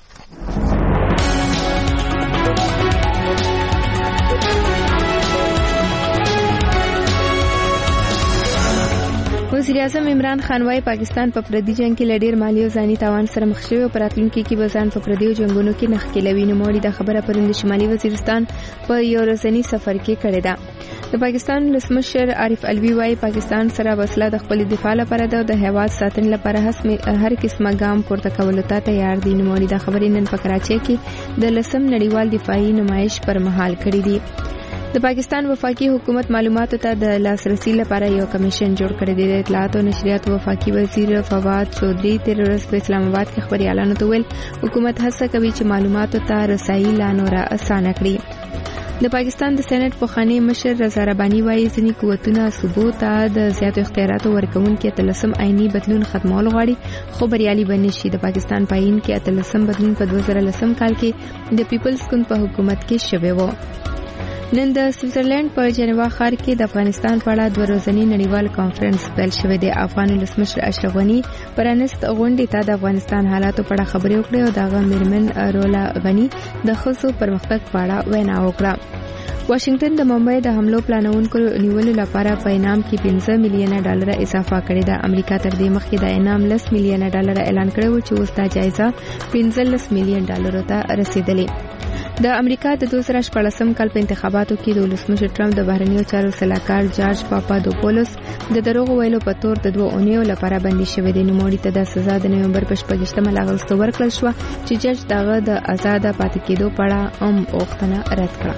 وزیر اعظم عمران خان وايي پاکستان په پردي جنگ کې لډیر مالی او ځاني تاوان سره مخ شوی او راتلونکي کې به ځان په پردیو جنگونو کې نخ کېلوي. نوموړي د خبره پرند شمالي وزیرستان په یو ورځني سفر کې کړې ده. د پاکستان ولسمشر عارف علوي وايي پاکستان سره وسله د خپل دفاع لپاره ده او د هیواد ساتنې لپاره هر قسمه ګام پورته کولو ته تیار دي. نوموړي د خبرې نن په کراچۍ کې د لسم نړیوال دفاعي نمایش پر مهال کړې دي. د پاکستان وفاقي حکومت معلوماتو ته د لاسرسي لپاره یو کمیشن جوړ کړی دی. د اطلاعات او نشریات وفاقي وزیر فواد چودھری تیر ورځ په اسلام آباد کې خبري اعلان وکړ حکومت هڅه کوي چې معلوماتو ته رسایي لا نور اسانه کړي. د پاکستان د سېنات پخوانی مشر رضا رباني وايي ځینې قوتونه صوبو ته د زیاتو اختیاراتو ورکوونکي اتلسم آئینی بدلون ختمول غواړي خو بریالي بنه شي. د پاکستان په آئین کې اتلسم بدلون په دوه زره لسم کال کې د پیپلز ګوند په حکومت کې شوی و. نن د سویټزرلند په جنیوا ښار کې د افغانستان په اړه دوه ورځنی نړیوال کانفرنس پیل شوی دی. افغان ولسمشر اشرف غنی پرانست غونډې ته د افغانستان حالاتو په اړه خبرې وکړې او دغه میرمن رولا غنی د ښځو پرمختګ په اړه وینا وکړه. واشنگټن د ممبئی د حملو پلانونکو نیولو لپاره په انعام کې پنځه میلیونه ډالر اضافه کړې ده. امریکا تر دې مخکې د انعام لس میلیونه ډالر اعلان کړی و چې اوس دا جایزه پنځلس میلیون ډالرو ته رسیدلې. د امریکا د دوه زره شپږم کال په انتخاباتو کې د ولسمشر ټرمپ د بهرنیو چارو سلاکار جارج پاپادوپولوس د دروغ ویلو په تور د دوه اونیو لپاره بندي شوی دی. نوموړي ته د سزا د نومبر په شپږشتمه لا اغوستو ورکړل شوه چې جج دغه د آزاده پاتې کېدو په اړه هم غوښتنه رد کړه.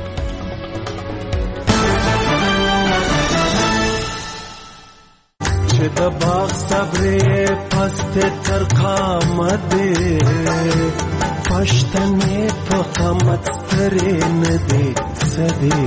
چې د باغ صبرې پست تر قامته پښتنې په قامت ترې نه دي سدي.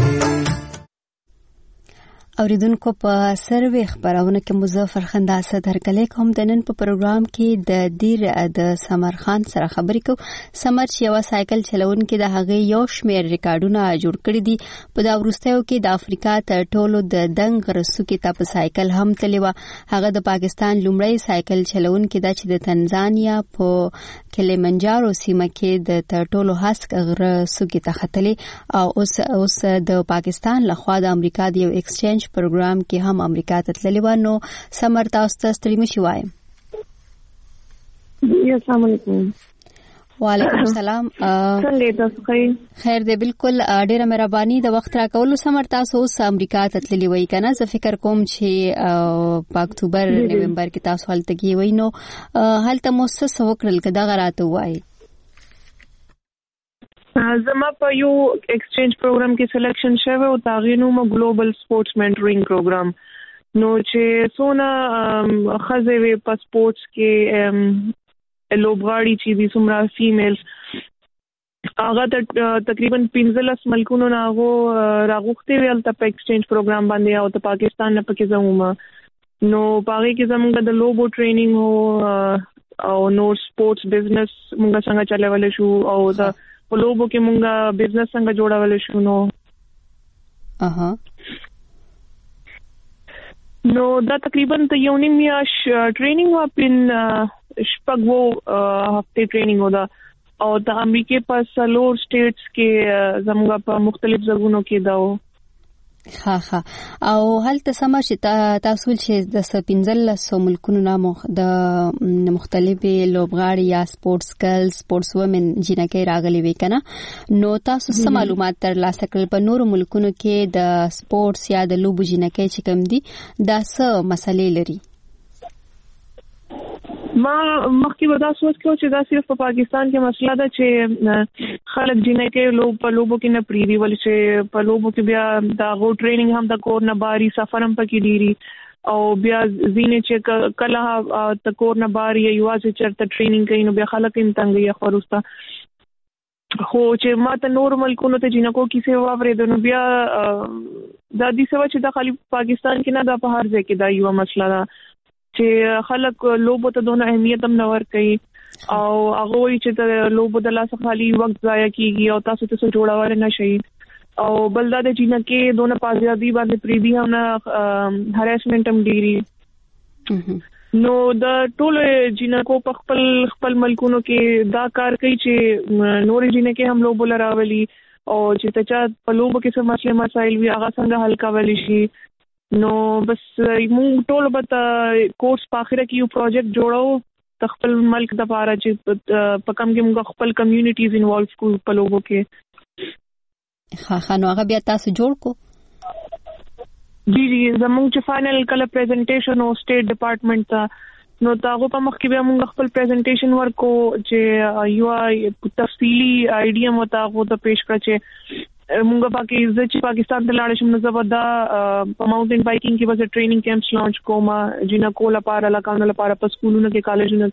اوریدونکو په سروې خبرونه کې مظفر خندا صدر کله کوم د نن په پروګرام کې د دیر د سمر خان سره خبرې کو. سمر چې یو سایکل چلونکي د هغه یو شمېر ریکارډونه جوړ کړی دي. په دا وروستیو کې د افریقا تر ټولو د دنګ رسو کې تپ سایکل هم تللی و. هغه د پاکستان لومړی سایکل چلونکي د چې د تنزانیا په کلیمنجارو سیمه کې د تر ټولو هسک غره سوګي ته ختلې او اوس اوس د پاکستان لخوا د امریکا د یو ایکسچینج پروګرام کې هم امریکا ته تللی و. نو سمر تاسو ته ستړي مشي وایم. السلام علیکم. وعلیکم السلام. څنګه تاسو خیر؟ خیر دی بالکل. ډیره مهرباني د وخت راکولو. سمر تاسو اوس امریکا ته تللی وای کنه؟ زه فکر کوم چې په اکتوبر نومبر کې تاسو هلته کې وای. نو هلته مؤسسه وکړل کدا غراته وای. زما په یو ایکسچینج پروګرام کې سلیکشن شوه او تاغینو مو ګلوبل سپورتس منټورینګ پروګرام. نو چې څونه خزه وی په سپورتس کې لوبغاړي چې دي څومره فیمیلز هغه تقریبا پنځلس ملکونو نه هغه راغوښتي ویل ته په ایکسچینج پروګرام باندې او ته پاکستان نه پکې زموږه. نو پاره کې زموږ د لوبو ټریننګ هو او نور سپورتس بزنس موږ څنګه چلول شو او دا په لوبو کې موږ بزنس څنګه جوړول شو. نو اها نو دا تقریبا ته یو نیم میاش ټریننګ و پن شپږ وو هفته ټریننګ و دا او د امریکای په سلور سټیټس کې زموږ په مختلف ځایونو کې دا و. ها ها او هلته سم چې تاسو چې د سپینځل ملکونو نامو د مختلفي لوبغاړي یا سپورتس ګرل سپورتس وومن جنکه راغلي وي کنه. نو تاسو سم معلومات تر لاسه کړل په نورو ملکونو کې د سپورتس یا د لوبو جنکه چې کوم دي دا څه مسلې لري؟ ما مخکې ودا سوچ کوم چې دا صرف په پاکستان کې مسله ده چې خلک جنکه لوب په لوبو کې نه پریدي ولې چې په لوبو کې بیا دا غو ټریننګ هم د کور نه باري سفر هم پکې ډیری او بیا زینې چې کله تکور نه بار یا یوازې چرته ټریننګ کوي نو بیا خلک هم تنګي خورستا خو چې ماته نور ملکونو ته جنکو کیسه واورې نو بیا د دې سوا چې د خالي پاکستان کې نه د په هر ځای کې دا یو مسله ده چې خلک لوبو ته دونه اهمیت هم نه ورکوي او هغه وایي چې د لوبو د لاسه خالي وخت ضایع کیږي او تاسو ته څه جوړول نه شي او بل دا د جنکې دونه پازیادي باندې پریدي هم نه هراسمنت هم ډیری نو د ټول جنکو په خپل خپل ملکونو کې دا کار کوي چې نور جنکې هم لوبو لراولي او چې تچا په لوبو کې څه مسله مسایل وي هغه څنګه حل کولای شي نو بس موږ ټول به کورس په اخر کې یو پروجیکټ جوړو خپل ملک د لپاره چې په کم کې موږ خپل کمیونټیز انوالو کو په لوبو کې ها ها نو هغه بیا تاسو جوړ کو جی جی زموږ چې فائنل کله پریزنټیشن او سټیټ ډپارټمنټ ته نو تاسو په مخ کې بیا موږ خپل پریزنټیشن ورکو چې یو تفصیلی آیډیا مو تاسو ته پیش کړ چې موږ پاکي چې پاکستان ته لاړ شم نو زبردا په ماونټین بایکینګ کې به ټریننګ کیمپس لانچ کوم جنہ کولا لپاره لکانو لپاره په سکولونو کې کالجونو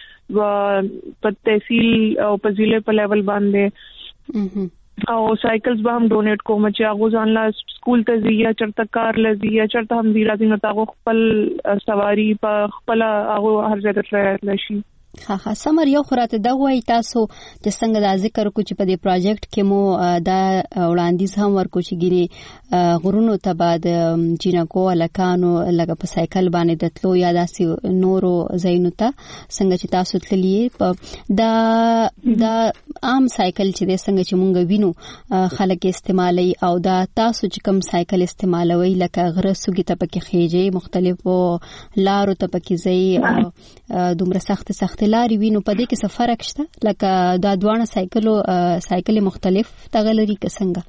کې په تحصیل او په ضلع په لیول باندې او سایکلز به هم ډونیټ کوم چې هغه ځان لا سکول ته ځي چرته کار لزي چرته هم دی راځي نو تاسو خپل سواری په خپل هغه هر ځای ته ترای لشي ها ها سمر یو خراته دا وای تاسو چې څنګه دا ذکر کو چې په دې پروجیکټ کې مو دا وړاندیز هم ورکو چې ګینه غرونو ته بعد جنکو لکانو لګه په سایکل باندې دتلو یا داسې نورو زینو ته څنګه چې تاسو تللی په دا دا عام سایکل چې د څنګه چې مونږ وینو خلک استعمالي او دا تاسو چې کوم سایکل استعمالوي لکه غره سوګي ته پکې خېجه مختلفو لارو ته پکې ځي دومره سخت سخت لاري وینو په دې کې څه فرق شته لکه دا دوانه سایکلو سایکل مختلف تغلري کسنګه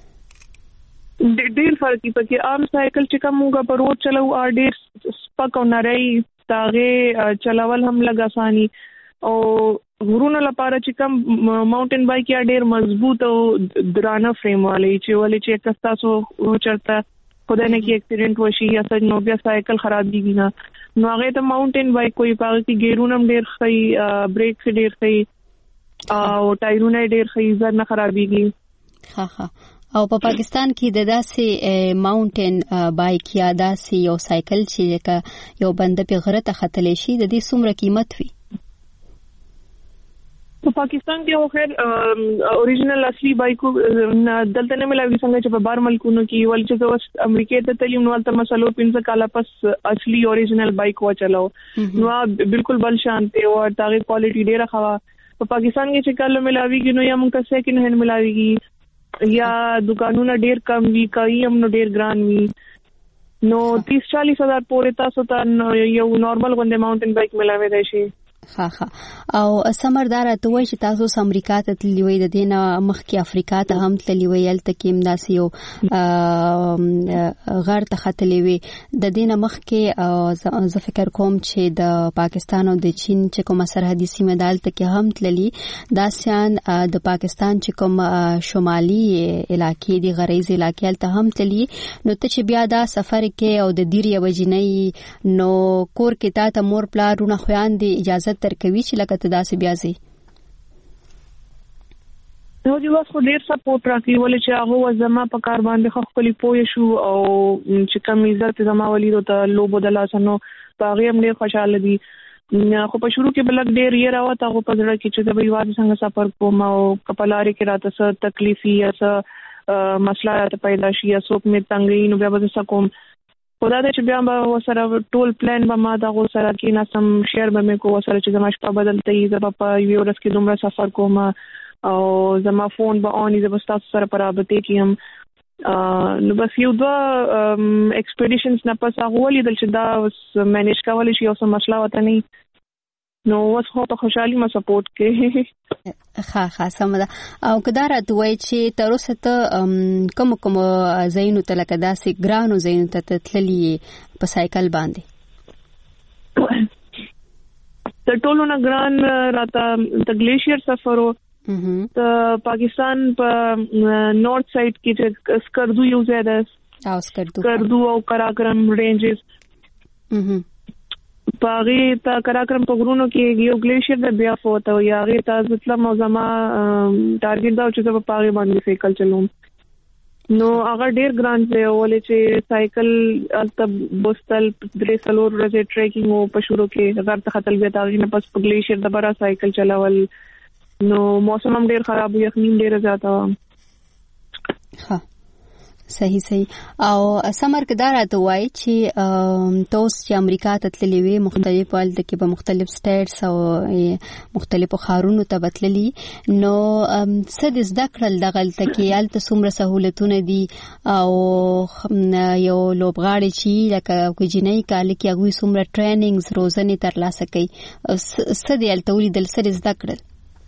ډېر فرق پکې عام سایکل چې کومه په روډ چلو ا ډېر سپک او نری تاغه چلاول هم لګ اساني او غرونو لپاره چې کوم ماونټین بایک یا ډېر مضبوط او درانه فریم والی چې ولې چې کستا سو چرته خدای نه کې اکسیډنټ وشي یا څنګه نو بیا سایکل خراب دي نه نو هغه ته ماونټین بایک کوئی پاره کې ګیرونم ډېر خي بریک ډېر خي او ټایرونه ډېر خي ځر نه خرابيږي ها ها او په پاکستان کې د داسې ماونټین بایک یا داسې یو سایکل چې یو بنده په غره ته ختلې شي د دې څومره قیمت وي په پاکستان کې خو خیر اوریجنل اصلي بایکو دلته نه ملاوي څنګه چې په بار ملکونو کې ول چې د امریکا ته تعلیم نو تل مسلو پنځه کاله پس اصلي اوریجنل بایک و چلاو نو بالکل بل شانته او تاغه کوالټي ډیره خوا په پاکستان کې چې کله ملاويږي نو یا موږ ته سیکنډ هند ملاويږي یا دکانونه ډیر کم وی کوي هم نو ډیر ګران وی نو तीस चालीस हज़ार پورې تاسو ته یو نارمل غونډه ماونټین بایک ملاوي دی شي ها ها او سمردار ته وای چې تاسو امریکا ته تللی وای د دینه مخکې افریقا ته هم تللی وای الته کې امداسي او غار ته ختلی وای د دینه مخکې زه فکر کوم چې د پاکستان او د چین چې کومه سرحدي سیمه دالته کې هم تللی دا سیان د پاکستان چې کوم شمالي علاقې دی غریز علاقې ته هم تللی نو ته چې بیا دا سفر کې او د ډیری وجنې نو کور کې تا ته مور پلارونه خويندې اجازه ترکوي چې لکه ته داسې بیا زی نو دی واس خو ډیر سپورټ راکړي ولې چې هغه زما په کار باندې خپل پوي شو او چې کوم عزت زما ولیدو ته لوبو د لاسنو باغې هم ډیر خوشاله دي خو په شروع کې بلک ډیر یې راوته هغه په ځړه کې چې د ویواد څنګه سفر کوم او کپلاري کې راته څه تکلیفي یا څه مسله راته پیدا شي یا څوک مې څنګه نو بیا به څه کوم خدا دې چې بیا به وسره ټول پلان به ما دا غو سره کې ناسم شیر به مې کو وسره چې زما شپه بدلته یې زما په یو ورځ کې دومره سفر کوم او زما فون به اونې زما تاسو سره پرابطه کیم نو بس یو دا ایکسپیډیشنز نه پس هغه ولیدل چې دا مینیج کول شي او څه مسله وته نه نو اوس خو په خوشحالي ما سپورټ کې ها ها سمدا او کدار ته وای چې تر اوسه ته کوم کوم زینو ته لکه داسې ګرانو زینو ته تللی په سایکل باندې ته ټولو نه ګران راته د گلیشیر سفرو ته پاکستان په نارث ساید کې چې سکردو یو زیاده او سکردو سکردو او کراکرم رینجز پاغي تا کراکرم په غرونو کې یو ګلیشیر د بیا فوت او یاغي تا زتلا موزما ټارګټ دا چې په پاغي باندې سایکل چلوم نو هغه ډیر ګران دی ولې چې سایکل الته بوستل درې سلور ورځې ټریکینګ او په شروع کې هغه ته خطر بیا تاغي نه پس په ګلیشیر د برا سایکل چلاول نو موسم هم ډیر خراب وي یخنیم ډیر زیاته ها صحیح صحیح او سمر کې دا راته وایي چې تاسو چې امریکا ته تللی وي مختلف ولد کې په مختلف سټیټس او مختلفو ښارونو ته بتللی نو څه د زده کړل دغه تکې الته څومره سہولتونه دي او یو لوبغاړي چې لکه کوجینۍ کال کې هغه څومره ټریننګز روزنه ترلاسه کوي څه دی الته ولیدل څه زده کړل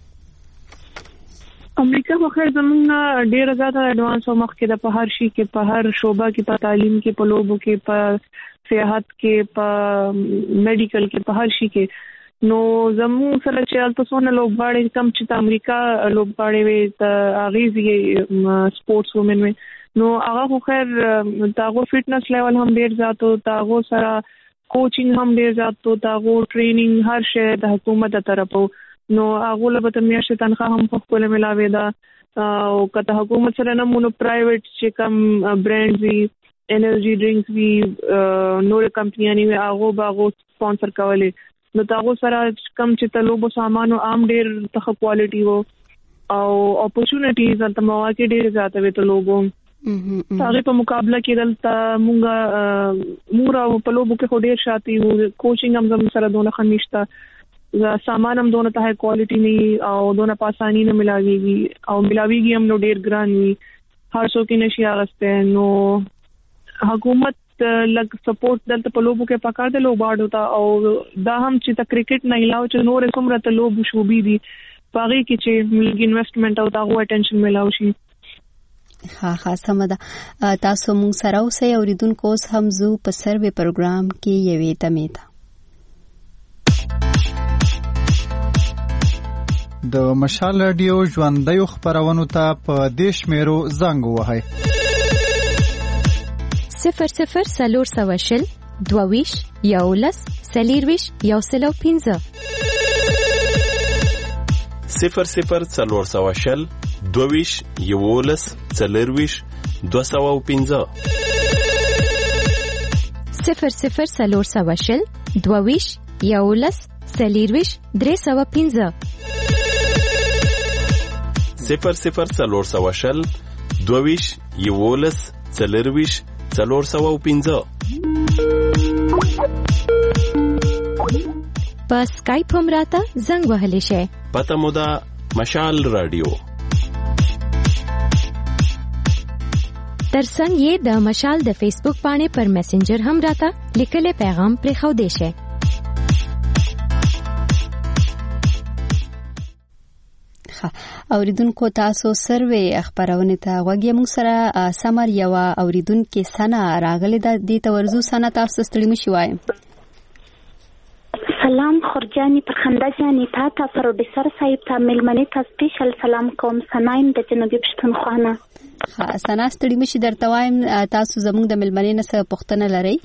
امریکا خو خیر زمونږ ډیر زیاته اډوانس او مخکې د په هر شي کې په هر شوبه کې په تعلیم کې په لوبو کې په سیاحت کې په میډیکل کې په هر شي کې نو زموږ سره چې البته نه لوبغاړي کم چې د امریکا لوبغاړي وي ته اغیزي سپورتس وومن وي نو هغه خو خیر تاغو فټنس لیول هم ډیر زیاتو تاغو سره کوچینګ هم ډیر زیاتو تاغو ټریننګ هر شی د حکومت طرفو نو هغه له به میاشتې تنخواه هم په خپل ملاوي ده او کته حکومت سره نه مونږ پرایویټ چې کم برانډز وي انرژي ډرینکس وي نور کمپنیانی وي هغه باغو سپانسر کولې نو تاسو سره کم چې تلوبو سامانو عام ډیر ته کوالټي وو او اپورچونټیز البته مواقع ډیر زیاته وي تلوبو هغه په مقابله کې دلته مونږه مورا په لوبو کې خو ډیر شاتی وو کوچینګ هم زم سره دونه خنيشته سامان هم دونه ته کوالټي نه او دونه پاسانی نه ملاويږي او ملاويږي هم نو ډیر ګران وي هر څوک نشي اغسته نو حکومت لګ سپورټ دلته په لوبو کې پکار دی لوباډو ته او دا هم چې د کرکټ نه علاوه چې نور څومره ته لوبو شوبې دي پاره کې چې ملګری انویسټمنټ او تاغو اټینشن ملاوي شي ها ها سمدا تاسو مونږ سره اوسئ اوریدونکو اوس هم زو په سروې پروګرام کې یوې تمیته د مشال رادیو ژوندۍ خبرونو ته په دیش میرو زنګ وهاي صفر صفر سلور سواشل دوویش یولس سلیرویش یوسلو پینزه صفر صفر سلور سواشل دوویش یولس سلیرویش دو سو پینزه صفر صفر سلور سواشل دوویش یولس سلیرویش درې سو پینزه صفر صفر سلور سوه شل دوویش یولس څلرویش څلور سوه او پنځه په سکایپ هم راته زنګ وهلی شئ. پته مو ده مشال رادیو. ترڅنګ یې د مشال د فیسبوک باندې پر میسنجر هم راته لیکلي پیغام پرې خو دی شئ. اوریدونکو تاسو سروې خبرونه ته وګورئ. موږ سره سمر یو اوریدونکو سنا راغلي د دې تورزو سنا تاسو ستړي مشي وایم. سلام خورجانی پر خنده جانی تا تا پروډوسر صاحب ته ملمنې ته سپیشل سلام کوم. سنایم د جنوبي پښتونخوا. ها سنا ستړي مشي درته وایم تاسو زموږ د ملمنې نه څه پوښتنه لرئ؟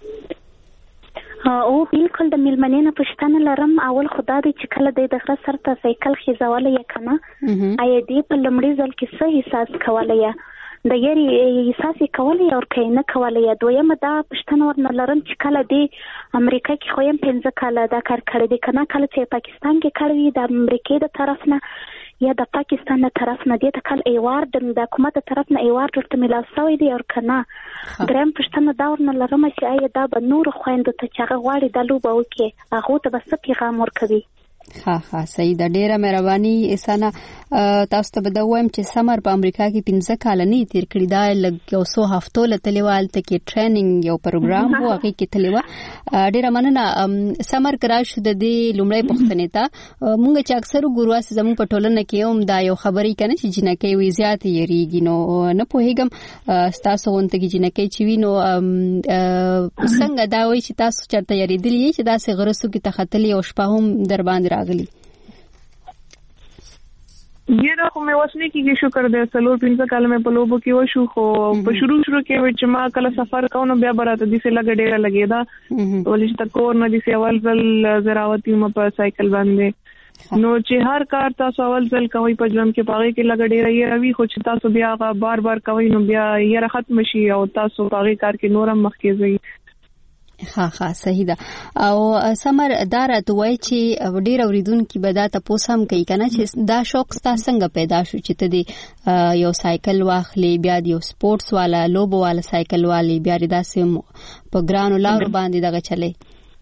او بالکل د ملمنې نه پښتنه لرم. اول خدا دې چې کله د غره سر ته سایکل خېزواله یې کنه آیا دې په لمړي ځل کې څه احساس کوله یا د یاري احساس کوله او کینه کوله یا دویمه دا پښتنه ورنه لرم چې کله دې امریکا کې خو يم پنځه کاله دا کار کړی دی کنه کله چې پاکستان کې کړی د امریکا د طرف نه یا د پاکستان د طرف نه دې ته کله ایوارډ د حکومت د طرف نه ایوارډ ورته ملاو شوی دی او کنه ګرام پښتنه دا ورنه لرم چې آیا دا به نور خويندو ته چې هغه غواړي د لوبه وکي هغه ته بس پیغام ورکوي. ها ها صحیح ده. ډیره مهرباني اسانه تاسو ته به وایم چې سمر په امریکا کې پنځه کال نه تیر کړی دا لږ یو څو هفتو له تلیوال ته کې ټریننګ یو پروګرام وو هغه کې تلیوا. ډیره مننه سمر کراش د دې لومړی پښتنې ته مونږ چې اکثر ګورواس زموږ په ټولنه کې هم دا یو خبرې کنه چې جنکې وی زیات یریږي نو نه پوهیږم تاسو اونته کې جنکې چې وینو څنګه دا وایي چې تاسو چرته یریدلی چې دا څنګه غرسو کې تختلی او شپه هم در باندې راغلی. ډیر خو مې وسنه کېږي شکر دې څلور پنځه کال مې په لوبو کې وشو خو په شروع شروع کې چې ما کله سفر کوم بیا براته دې څه لګ ډیره لګیدا ولې چې تکور نه دې اول ځل زراوتی م په سایکل باندې نو چې هر کار تاسو اول ځل کوي په ژوند کې پاره کې لګ ډیره یې روي خو چې تاسو بیا بار بار کوي نو بیا یې ختم شي او تاسو پاره کار کې نورم مخکې ځي ها ها صحیح ده او سمر دار ته وای چې ډیر اوریدونکو به دا تاسو هم کوي کنه چې دا شوق ستاسو څنګه پیدا شو چې ته دی یو سایکل واخلي بیا دی یو سپورتس والا لوبو والا سایکل والی بیا دا سیم په ګرانو لار باندې دغه چلی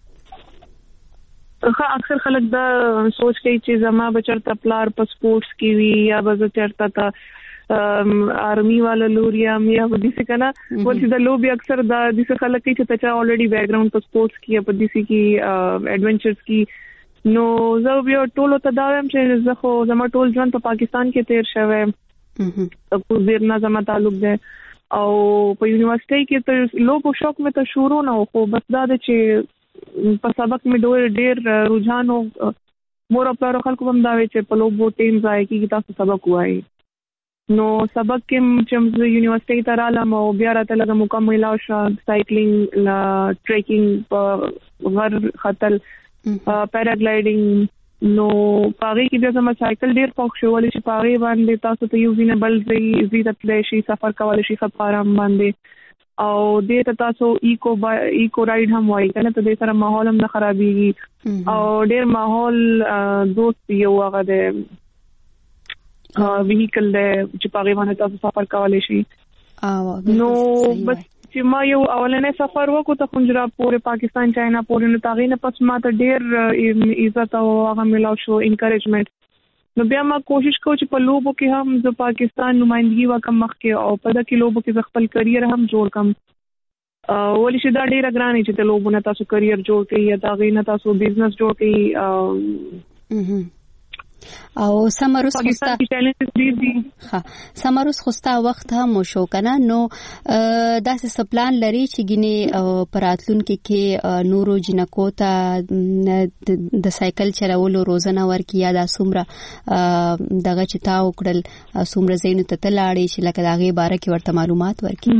خا اکثر خلک دا سوچ کوي چې زما بچرته پلار په سپورتس کې وی یا بچرته تا آرمی والا لوریا میا ودی سے کنا ولې د لوبي اکثر دا د څه خلک چې ته الریډي بیک گراوند په سپورتس کې په دې سي کې ایڈونچرز کې نو زه بیا ټولو ته دا وایم چې زه خو زما ټول ژوند په پاکستان کې تیر شوم په زیر نه زما تعلق ده او په یونیورسيټي کې ته لوبو شوق مې ته شروع نه خو بس دا د چې په سبق مې ډېر ډېر رجحان او مور خپل خلکو هم دا وی چې په لوبو ټیم ځای کې تاسو سبق وایي نو سبق کې چې یونیورسيټي ته رالم او بیا راته لږه مکمل او سایکلینګ لا ټریکینګ په غر خطل پیراګلایډینګ نو پاره کې بیا زما سایکل ډیر پوښ شو ولې چې پاره باندې تاسو ته یو ځینې بل ځای عزت تلشي سفر کول شي خپارم باندې او دې ته تاسو ایکو ایکو رائډ هم وایي کنه ته دې سره ماحول هم نه خرابېږي او ډیر ماحول دوست یو هغه د ویهیکل ده چې پاره باندې تاسو سفر کولای شي نو بس چې ما یو اولنې سفر وکړ ته خنجرا پورې پاکستان چاینا پورې نو تاغې نه پس ما ته ډېر عزت او هغه ملاو شو انکریجمنت نو بیا ما کوشش کوم چې په لوبو کې هم د پاکستان نمائندګي وکم مخ کې او په دغه لوبو کې خپل کرییر هم جوړ کم ولې چې دا ډېر ګران چې د لوبو نه تاسو کرییر جوړ کړئ یا تاغې نه تاسو بزنس جوړ کړئ او سمروس خوستا ها سمروس خوستا وخت هم شو کنه نو داسې سپلان لري چې ګینه پراتلون کې کې نورو جنکو ته د سایکل چلولو روزنه ورکي یا د سومره دغه چې تا وکړل سومره زینو ته تلاړي چې لکه داغه باره کې ورته معلومات ورکي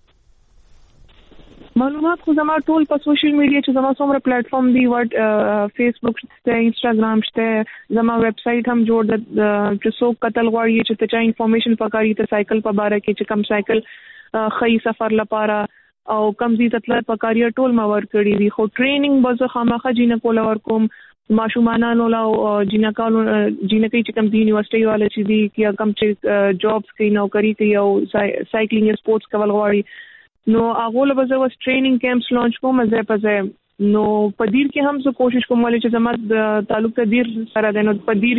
معلومات خو زما ټول په سوشل میډیا چې زما څومره پلیټ فارم دی ورټ فیسبوک شته انستګرام شته زما ویب سټ هم جوړ د چې څوک قتل غواړي چې ته انفارمیشن پکاري ته سایکل په باره کې چې کم سایکل خې سفر لپاره او کم زی تطلع پکاري ټول ما ور کړی دی خو ټریننګ بزه خامخه جینه کول ور کوم ماشومانانو لا جینکانو جینکې چې کم دی یونیورسيټي والے چې دی کیا کم چې جابس کوي نوکری کوي او سایکلینګ سپورتس کول غواړي نو هغه له بزو ټریننګ کیمپس لانچ کوم زه پځه نو پدیر کې هم زه کوشش کوم چې زما د تعلق تدیر سره د نو پدیر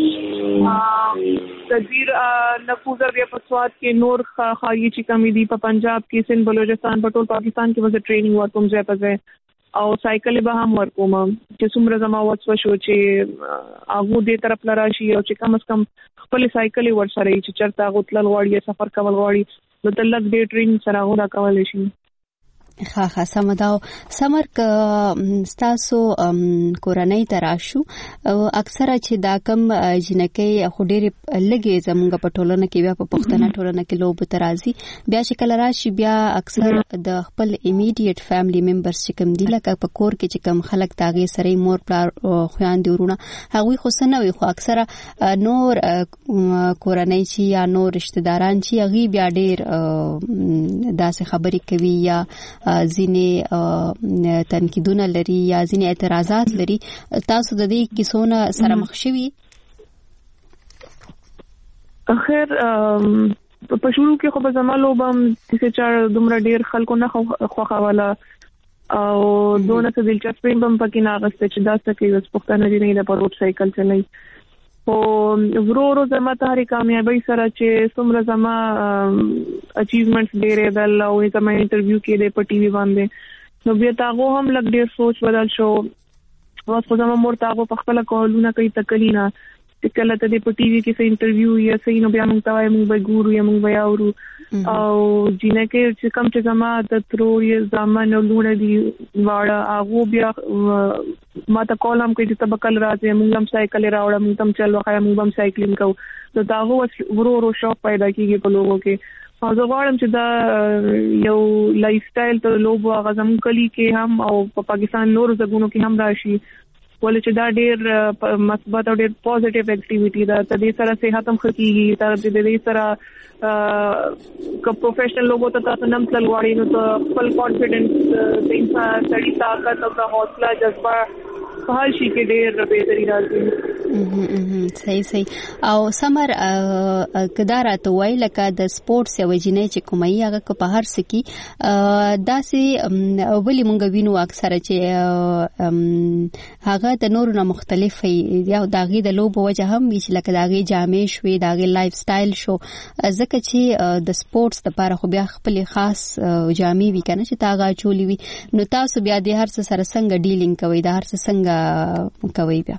کې تدیر نفوذ بیا په سواد کې نور خارجي چې کمی دي په پنجاب کې سند بلوچستان په ټول پاکستان کې وزه ټریننګ ورکوم زه پځه او سایکل به هم ورکوم چې څومره زما وڅ وشو چې هغه دې طرف لراشي او چې کم از کم خپل سایکل ورسره چې چرته غوتل غواړي سفر کول غواړي نو تلک ډې ټریننګ سره غوډه کولای شي ها ها سمداو سمر ک ستاسو کورنۍ تراشو اکثره چې دا کم جنکې خو ډېر لګي زمونږ په ټولنه کې بیا په پښتنه ټولنه کې لوب ترازی بیا چې کله راشي بیا اکثر د خپل ایمیډیټ فیملی ممبرز چې کوم دي لکه په کور کې چې کوم خلک تاغي سره مور پلار خويندې ورونه هغه خو سنوي خو اکثره نور کورنۍ چې یا نور رشتہ داران چې هغه بیا ډېر داسې خبرې کوي یا ځینې تنقیدونه لري یا ځینې اعتراضات لري تاسو د دې کیسونه سره مخ شوي اخر په شروع کې خو به زما لوبم چې چار دومره ډیر خلکو نه خوخه والا او دونه څه دلچسپي هم پکې نه غسته چې دا څه کې د پښتنه دي نه په روډ سایکل چلای او ورو ورو زما ته کامیابی سره چې څومره زما اچیومنټس ډېرې دل او زما انټرویو کې د په ټي وي باندې نو بیا تاسو هم لګ ډېر سوچ بدل شو اوس خو زما مور تاسو په خپل کولونه کوي تکلینا کله ته د په ټي وي کې څه انټرویو یا څه نو بیا موږ ته وایي موږ به ګورو یا موږ به اورو او جنکه چې کوم چې زما د ترو یې زمان نو لونه دی واړه هغه بیا ما ته کولم کې چې تبکل راځي موږ هم سایکل راوړم موږ هم چل وخایم موږ هم سایکلینګ کوو نو دا هغه ورو ورو شوق پیدا کیږي په لوګو کې او زه غواړم چې دا یو لایف سټایل ته لوبو هغه زموږ کلی کې هم او په پاکستان نور ځایونو کې هم راشي ولې چې دا ډېر مثبت او ډېر پوزټیو اکټیویټي ده ته دې سره صحت هم خکېږي ته دې سره ک پروفیشنل لوګو ته تاسو نم تل غواړئ نو ته فل کانفیډنس د انسان سړي طاقت او حوصله جذبه په هر شي کې ډېر بهتري راځي. صحیح صحیح او سمر کدار ته وای لکه د سپورتس یو جنې چې کومي هغه په هر سکی داسې ولې مونږ وینو اکثره چې هغه د نورو نه مختلف یا داغي د لوب وجه هم وی چې لکه داغي جامې شوي داغي لایف سټایل شو ځکه چې د سپورتس لپاره خو بیا خپل خاص جامې وی کنه چې تاغه چولي وي نو تاسو بیا د هر څه سره څنګه ډیلینګ کوي د هر څه څنګه کوي بیا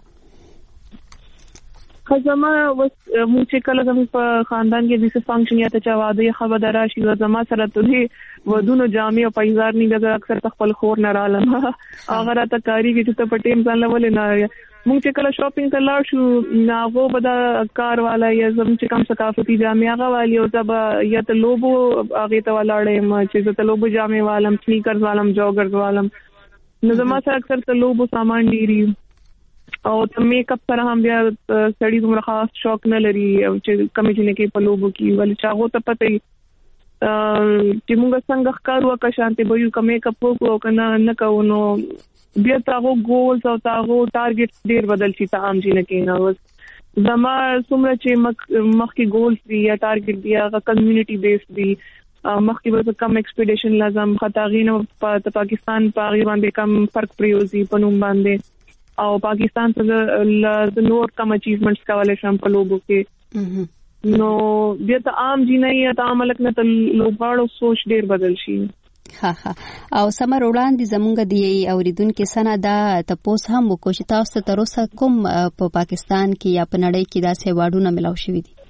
خزما وس مو چې کله زموږ په خاندان کې د څه فنکشن یا ته چا واده خبردار شي زما سره ته ودونو جامې او پایزار نه لګا اکثر خپل خور نه رالم هغه راته کاری کې چې ته په ټیم ځان لولې نه مونږ چې کله شاپینګ ته لاړ شو ناغو بدا کار والا یا زم چې کوم ثقافتي جامې هغه والی او تب یا ته لوبو هغه ته ولاړې ما چې ته لوبو جامې والم سنیکرز والم جوګرز والم نو زما سره اکثر ته لوبو سامان ډیری او ته میک اپ سره هم بیا سړی دومره خاص شوق نه لري او چې کمی جنې کې په لوبو کې ولې چاغو ته پته چې موږ څنګه ښکارو که شانتي به یو میک اپ وکړو کنه نه کوو نو بیا تاغو ګولز او تاغو ټارګټ ډیر بدل شي ته عام جنې کې نه وس زما څومره چې مخ کې ګولز دي یا ټارګټ دی هغه کمیونټي بیس دی مخکې به کم ایکسپیډیشن لازم خطاغینو په پاکستان په غیر باندې کم فرق پریوزي په نوم باندې او پاکستان ته د نور کم اچیومنټس کولای شم په لوګو کې نو بیا ته عام جی نه یا ته ملک نه ته لوباړو سوچ ډیر بدل شي ها ها او سمر وړاندې زمونږ دی اوریدونکو سنا دا تاسو هم وکړئ چې تاسو تر اوسه کوم په پاکستان کې یا په نړۍ کې داسې واډونه ملاو شوي دي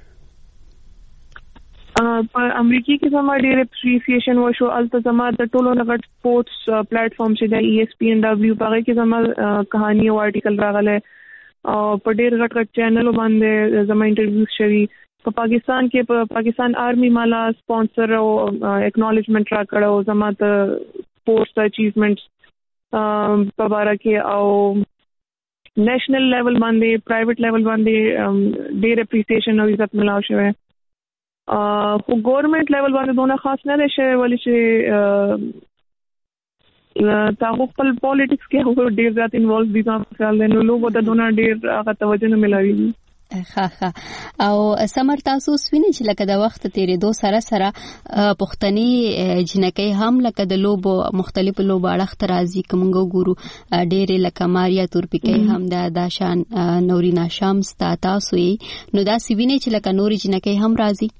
په امریکا کې زما ډېر اپریسیشن وشو البته زما د ټولو نغټ سپورتس پلیټ فارم چې د ای اس پی ان ډبلیو په کې زما کہانی او آرټیکل راغله او په ډېر غټ غټ چینل باندې زما انټرویوز شوي په پاکستان کې په پاکستان آرمي مالا سپانسر او اکنالجمنٹ را کړو زما ته سپورتس اچیومنټس په باره کې او نېشنل لیول باندې پرایویټ لیول باندې ډېر اپریسیشن او عزت ملاو شوی خو ګورنمنت لیول باندې دونه خاص نه دی شوی ولې چې تاسو خپل پالیټکس کې هغه ډیر زیات انوالو دي تاسو خیال نو لوګو ته دونه ډیر هغه توجه نه ملوي ها ها او سمر تاسو سوینه چې لکه د وخت تیرې دو سره سره پښتني جنکې هم لکه د لوبو مختلف لوبو اړه راځي کومګو ګورو ډېر لکه ماریا تورپیکې هم د داشان نورینا شمس تاسو نو دا سوینه چې لکه نوري جنکې هم راځي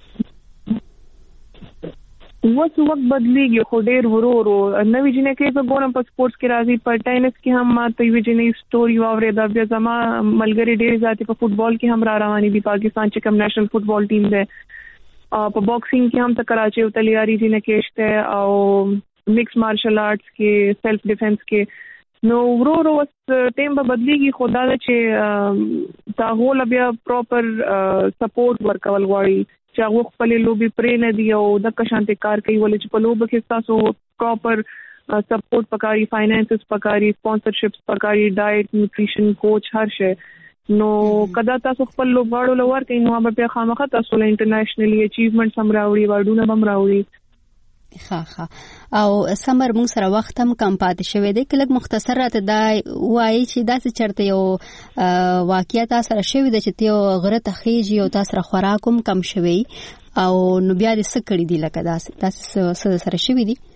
وڅ وخت بدلیږي خو ډېر ورو ورو نوې جنې کې په ګورم په سپورتس کې راځي په ټینس کې هم ما ته یو جنې سټوري واورېده بیا زما ملګری ډېر ذاتي په فوتبال کې هم را روانې دي پاکستان چې کوم نېشنل فوتبال ټیم دی په باکسینګ کې هم ته کراچي او تلیاري جنې کې شته او مکس مارشل آرټس کې سیلف ډیفنس کې نو ورو ورو ټیم به بدلیږي خو دا چې تاسو بیا پراپر سپورټ ورکول غواړي چې هغه خپل لوبي پرې نه دی او د کشانته کار کوي ولې چې په لوب کې تاسو پراپر سپورټ پکاري فاینانسز پکاري سپانسرشپس پکاري ډایټ نیوټریشن کوچ هر شي نو کدا تاسو خپل لوبغاړو لور کوي نو به خامخا تاسو له انټرنیشنلی اچیومنټس هم راوړي واډونه هم راوړي ها ها او سمر موږ سره وخت هم کم پاتې شوی دی کله مختصر راته دا وایي چې دا څه چرته یو واقعیت سره شوی دی چې تیو غره ته خېږي او تاسو سره خوراکوم کم شوی او نو بیا دې څه کړی دی لکه دا تاسو سره شوی دی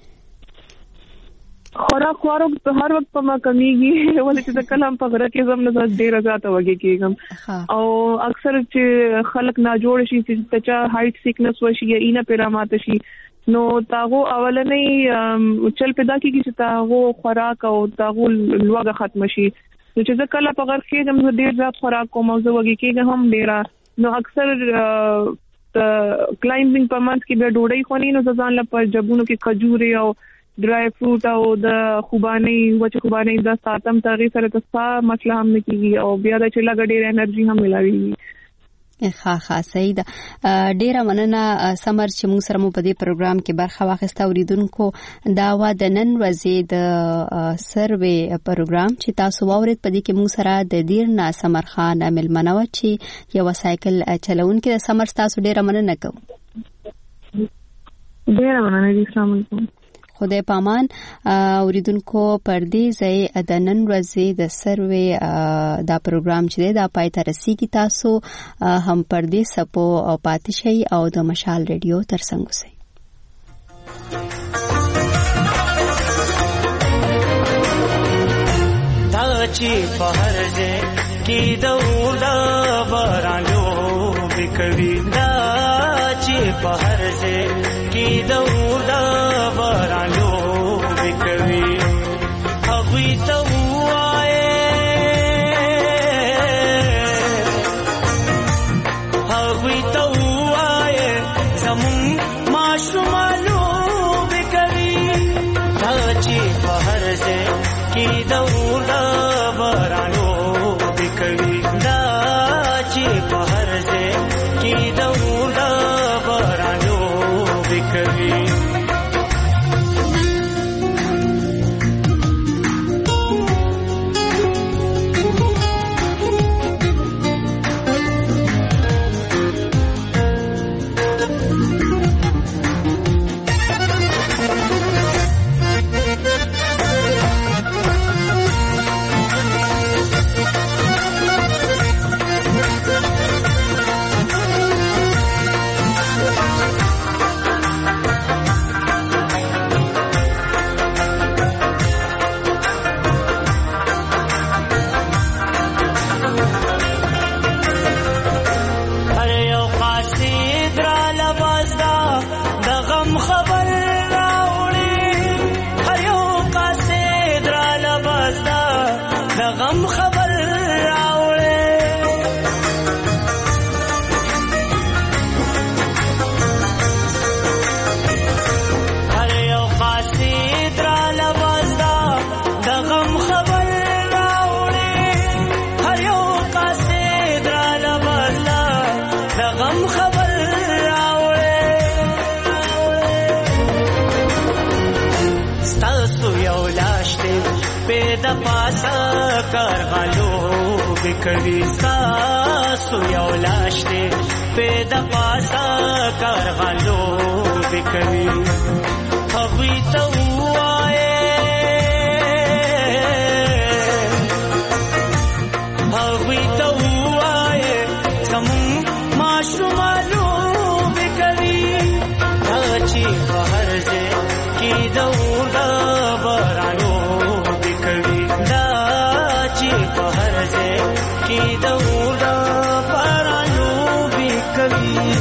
خوراک خوراک په هر وخت په ما کمیږي ولې چې کله په غره کې زم نه ډېر زیاته وږي کېږم او اکثر چې خلک نه جوړ شي چې تچا هایټ سیکنس وشي یا اینه پیرامات شي نو تاغو اولنې چل پیدا کیږي چې تاغو خوراک او تاغو لوګه ختم شي نو چې زه کله په غر کېږم زه ډېر زیات خوراک کوم او زه وږې کېږم هم ډېره نو اکثر د کلایمبینګ په منځ کې بیا ډوډۍ خوري نو ځان له په جبونو کې کجوري او ډرای فروټ او د خوباني وچ خوباني د ساتم تغیر سره تاسو مسله هم نه کیږي او بیا د چلا ګډې انرژي هم ملاوي ښه ښه صحیح ده. ډیره مننه سمر چې موږ سره مو په دې پروګرام کې برخه واخیسته. اوریدونکو دا و د نن ورځې د سروې پروګرام چې تاسو واورید په دې کې موږ سره د دیر نه سمر خان ملمنه و چې یو سایکل چلونکي د سمر تاسو ډیره مننه کوم. ډیره مننه. السلام علیکم. خدای پامان. اوریدونکو پر دې ځای د نن ورځې د سروې دا پروګرام چې دا پای ته رسیږي. تاسو هم پر دې سپو او پاتې شئ او د مشال ریډیو ترڅنګ اوسئ. دا چې په هر ځای کې د اوله بارانو وکوي دا چې په هر ځای کې د اوله بارانو وکوي هغوی ته ووایې هغوی ته ووایې زمونږ ماشومانو وکوي دا چې په هر ځای کې د اوله بارانو وکوي دا چې په هر ځای کې د اوله بارانو وکوي. کوي تاسو یو لاش دې په د پاسا کارغالو وکوي هغوی ته ووایې هغوی ته ووایې زمونږ ماشومانو وکوي دا چې په هر ځای کې د اوله بارانو وکوي دا چې په هر ځای کی دولا پرانو بکوي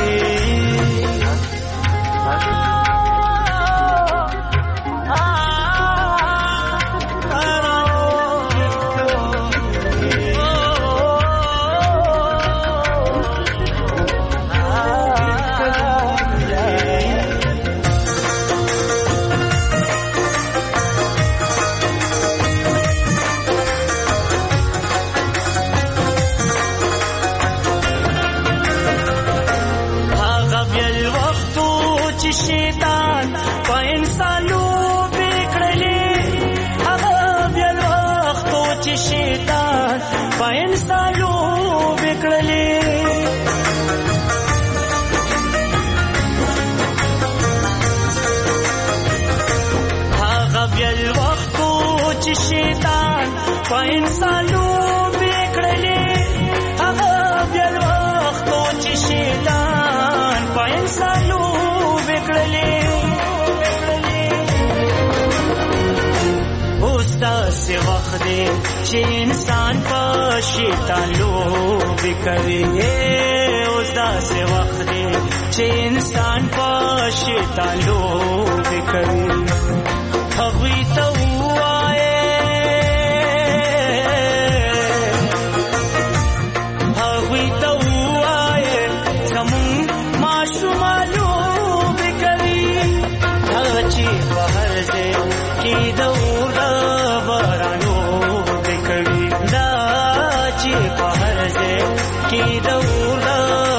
انسانو بکړلې هغه بیا وخت چې شیطان په انسانو بکړلې اوس داسې وخت دی چې انسان په شیطان لوبې کوي اوس داسې وخت دی چې انسان په شیطان لوبې کوي هغوی ته ووایې چې په هر ځای کې د اور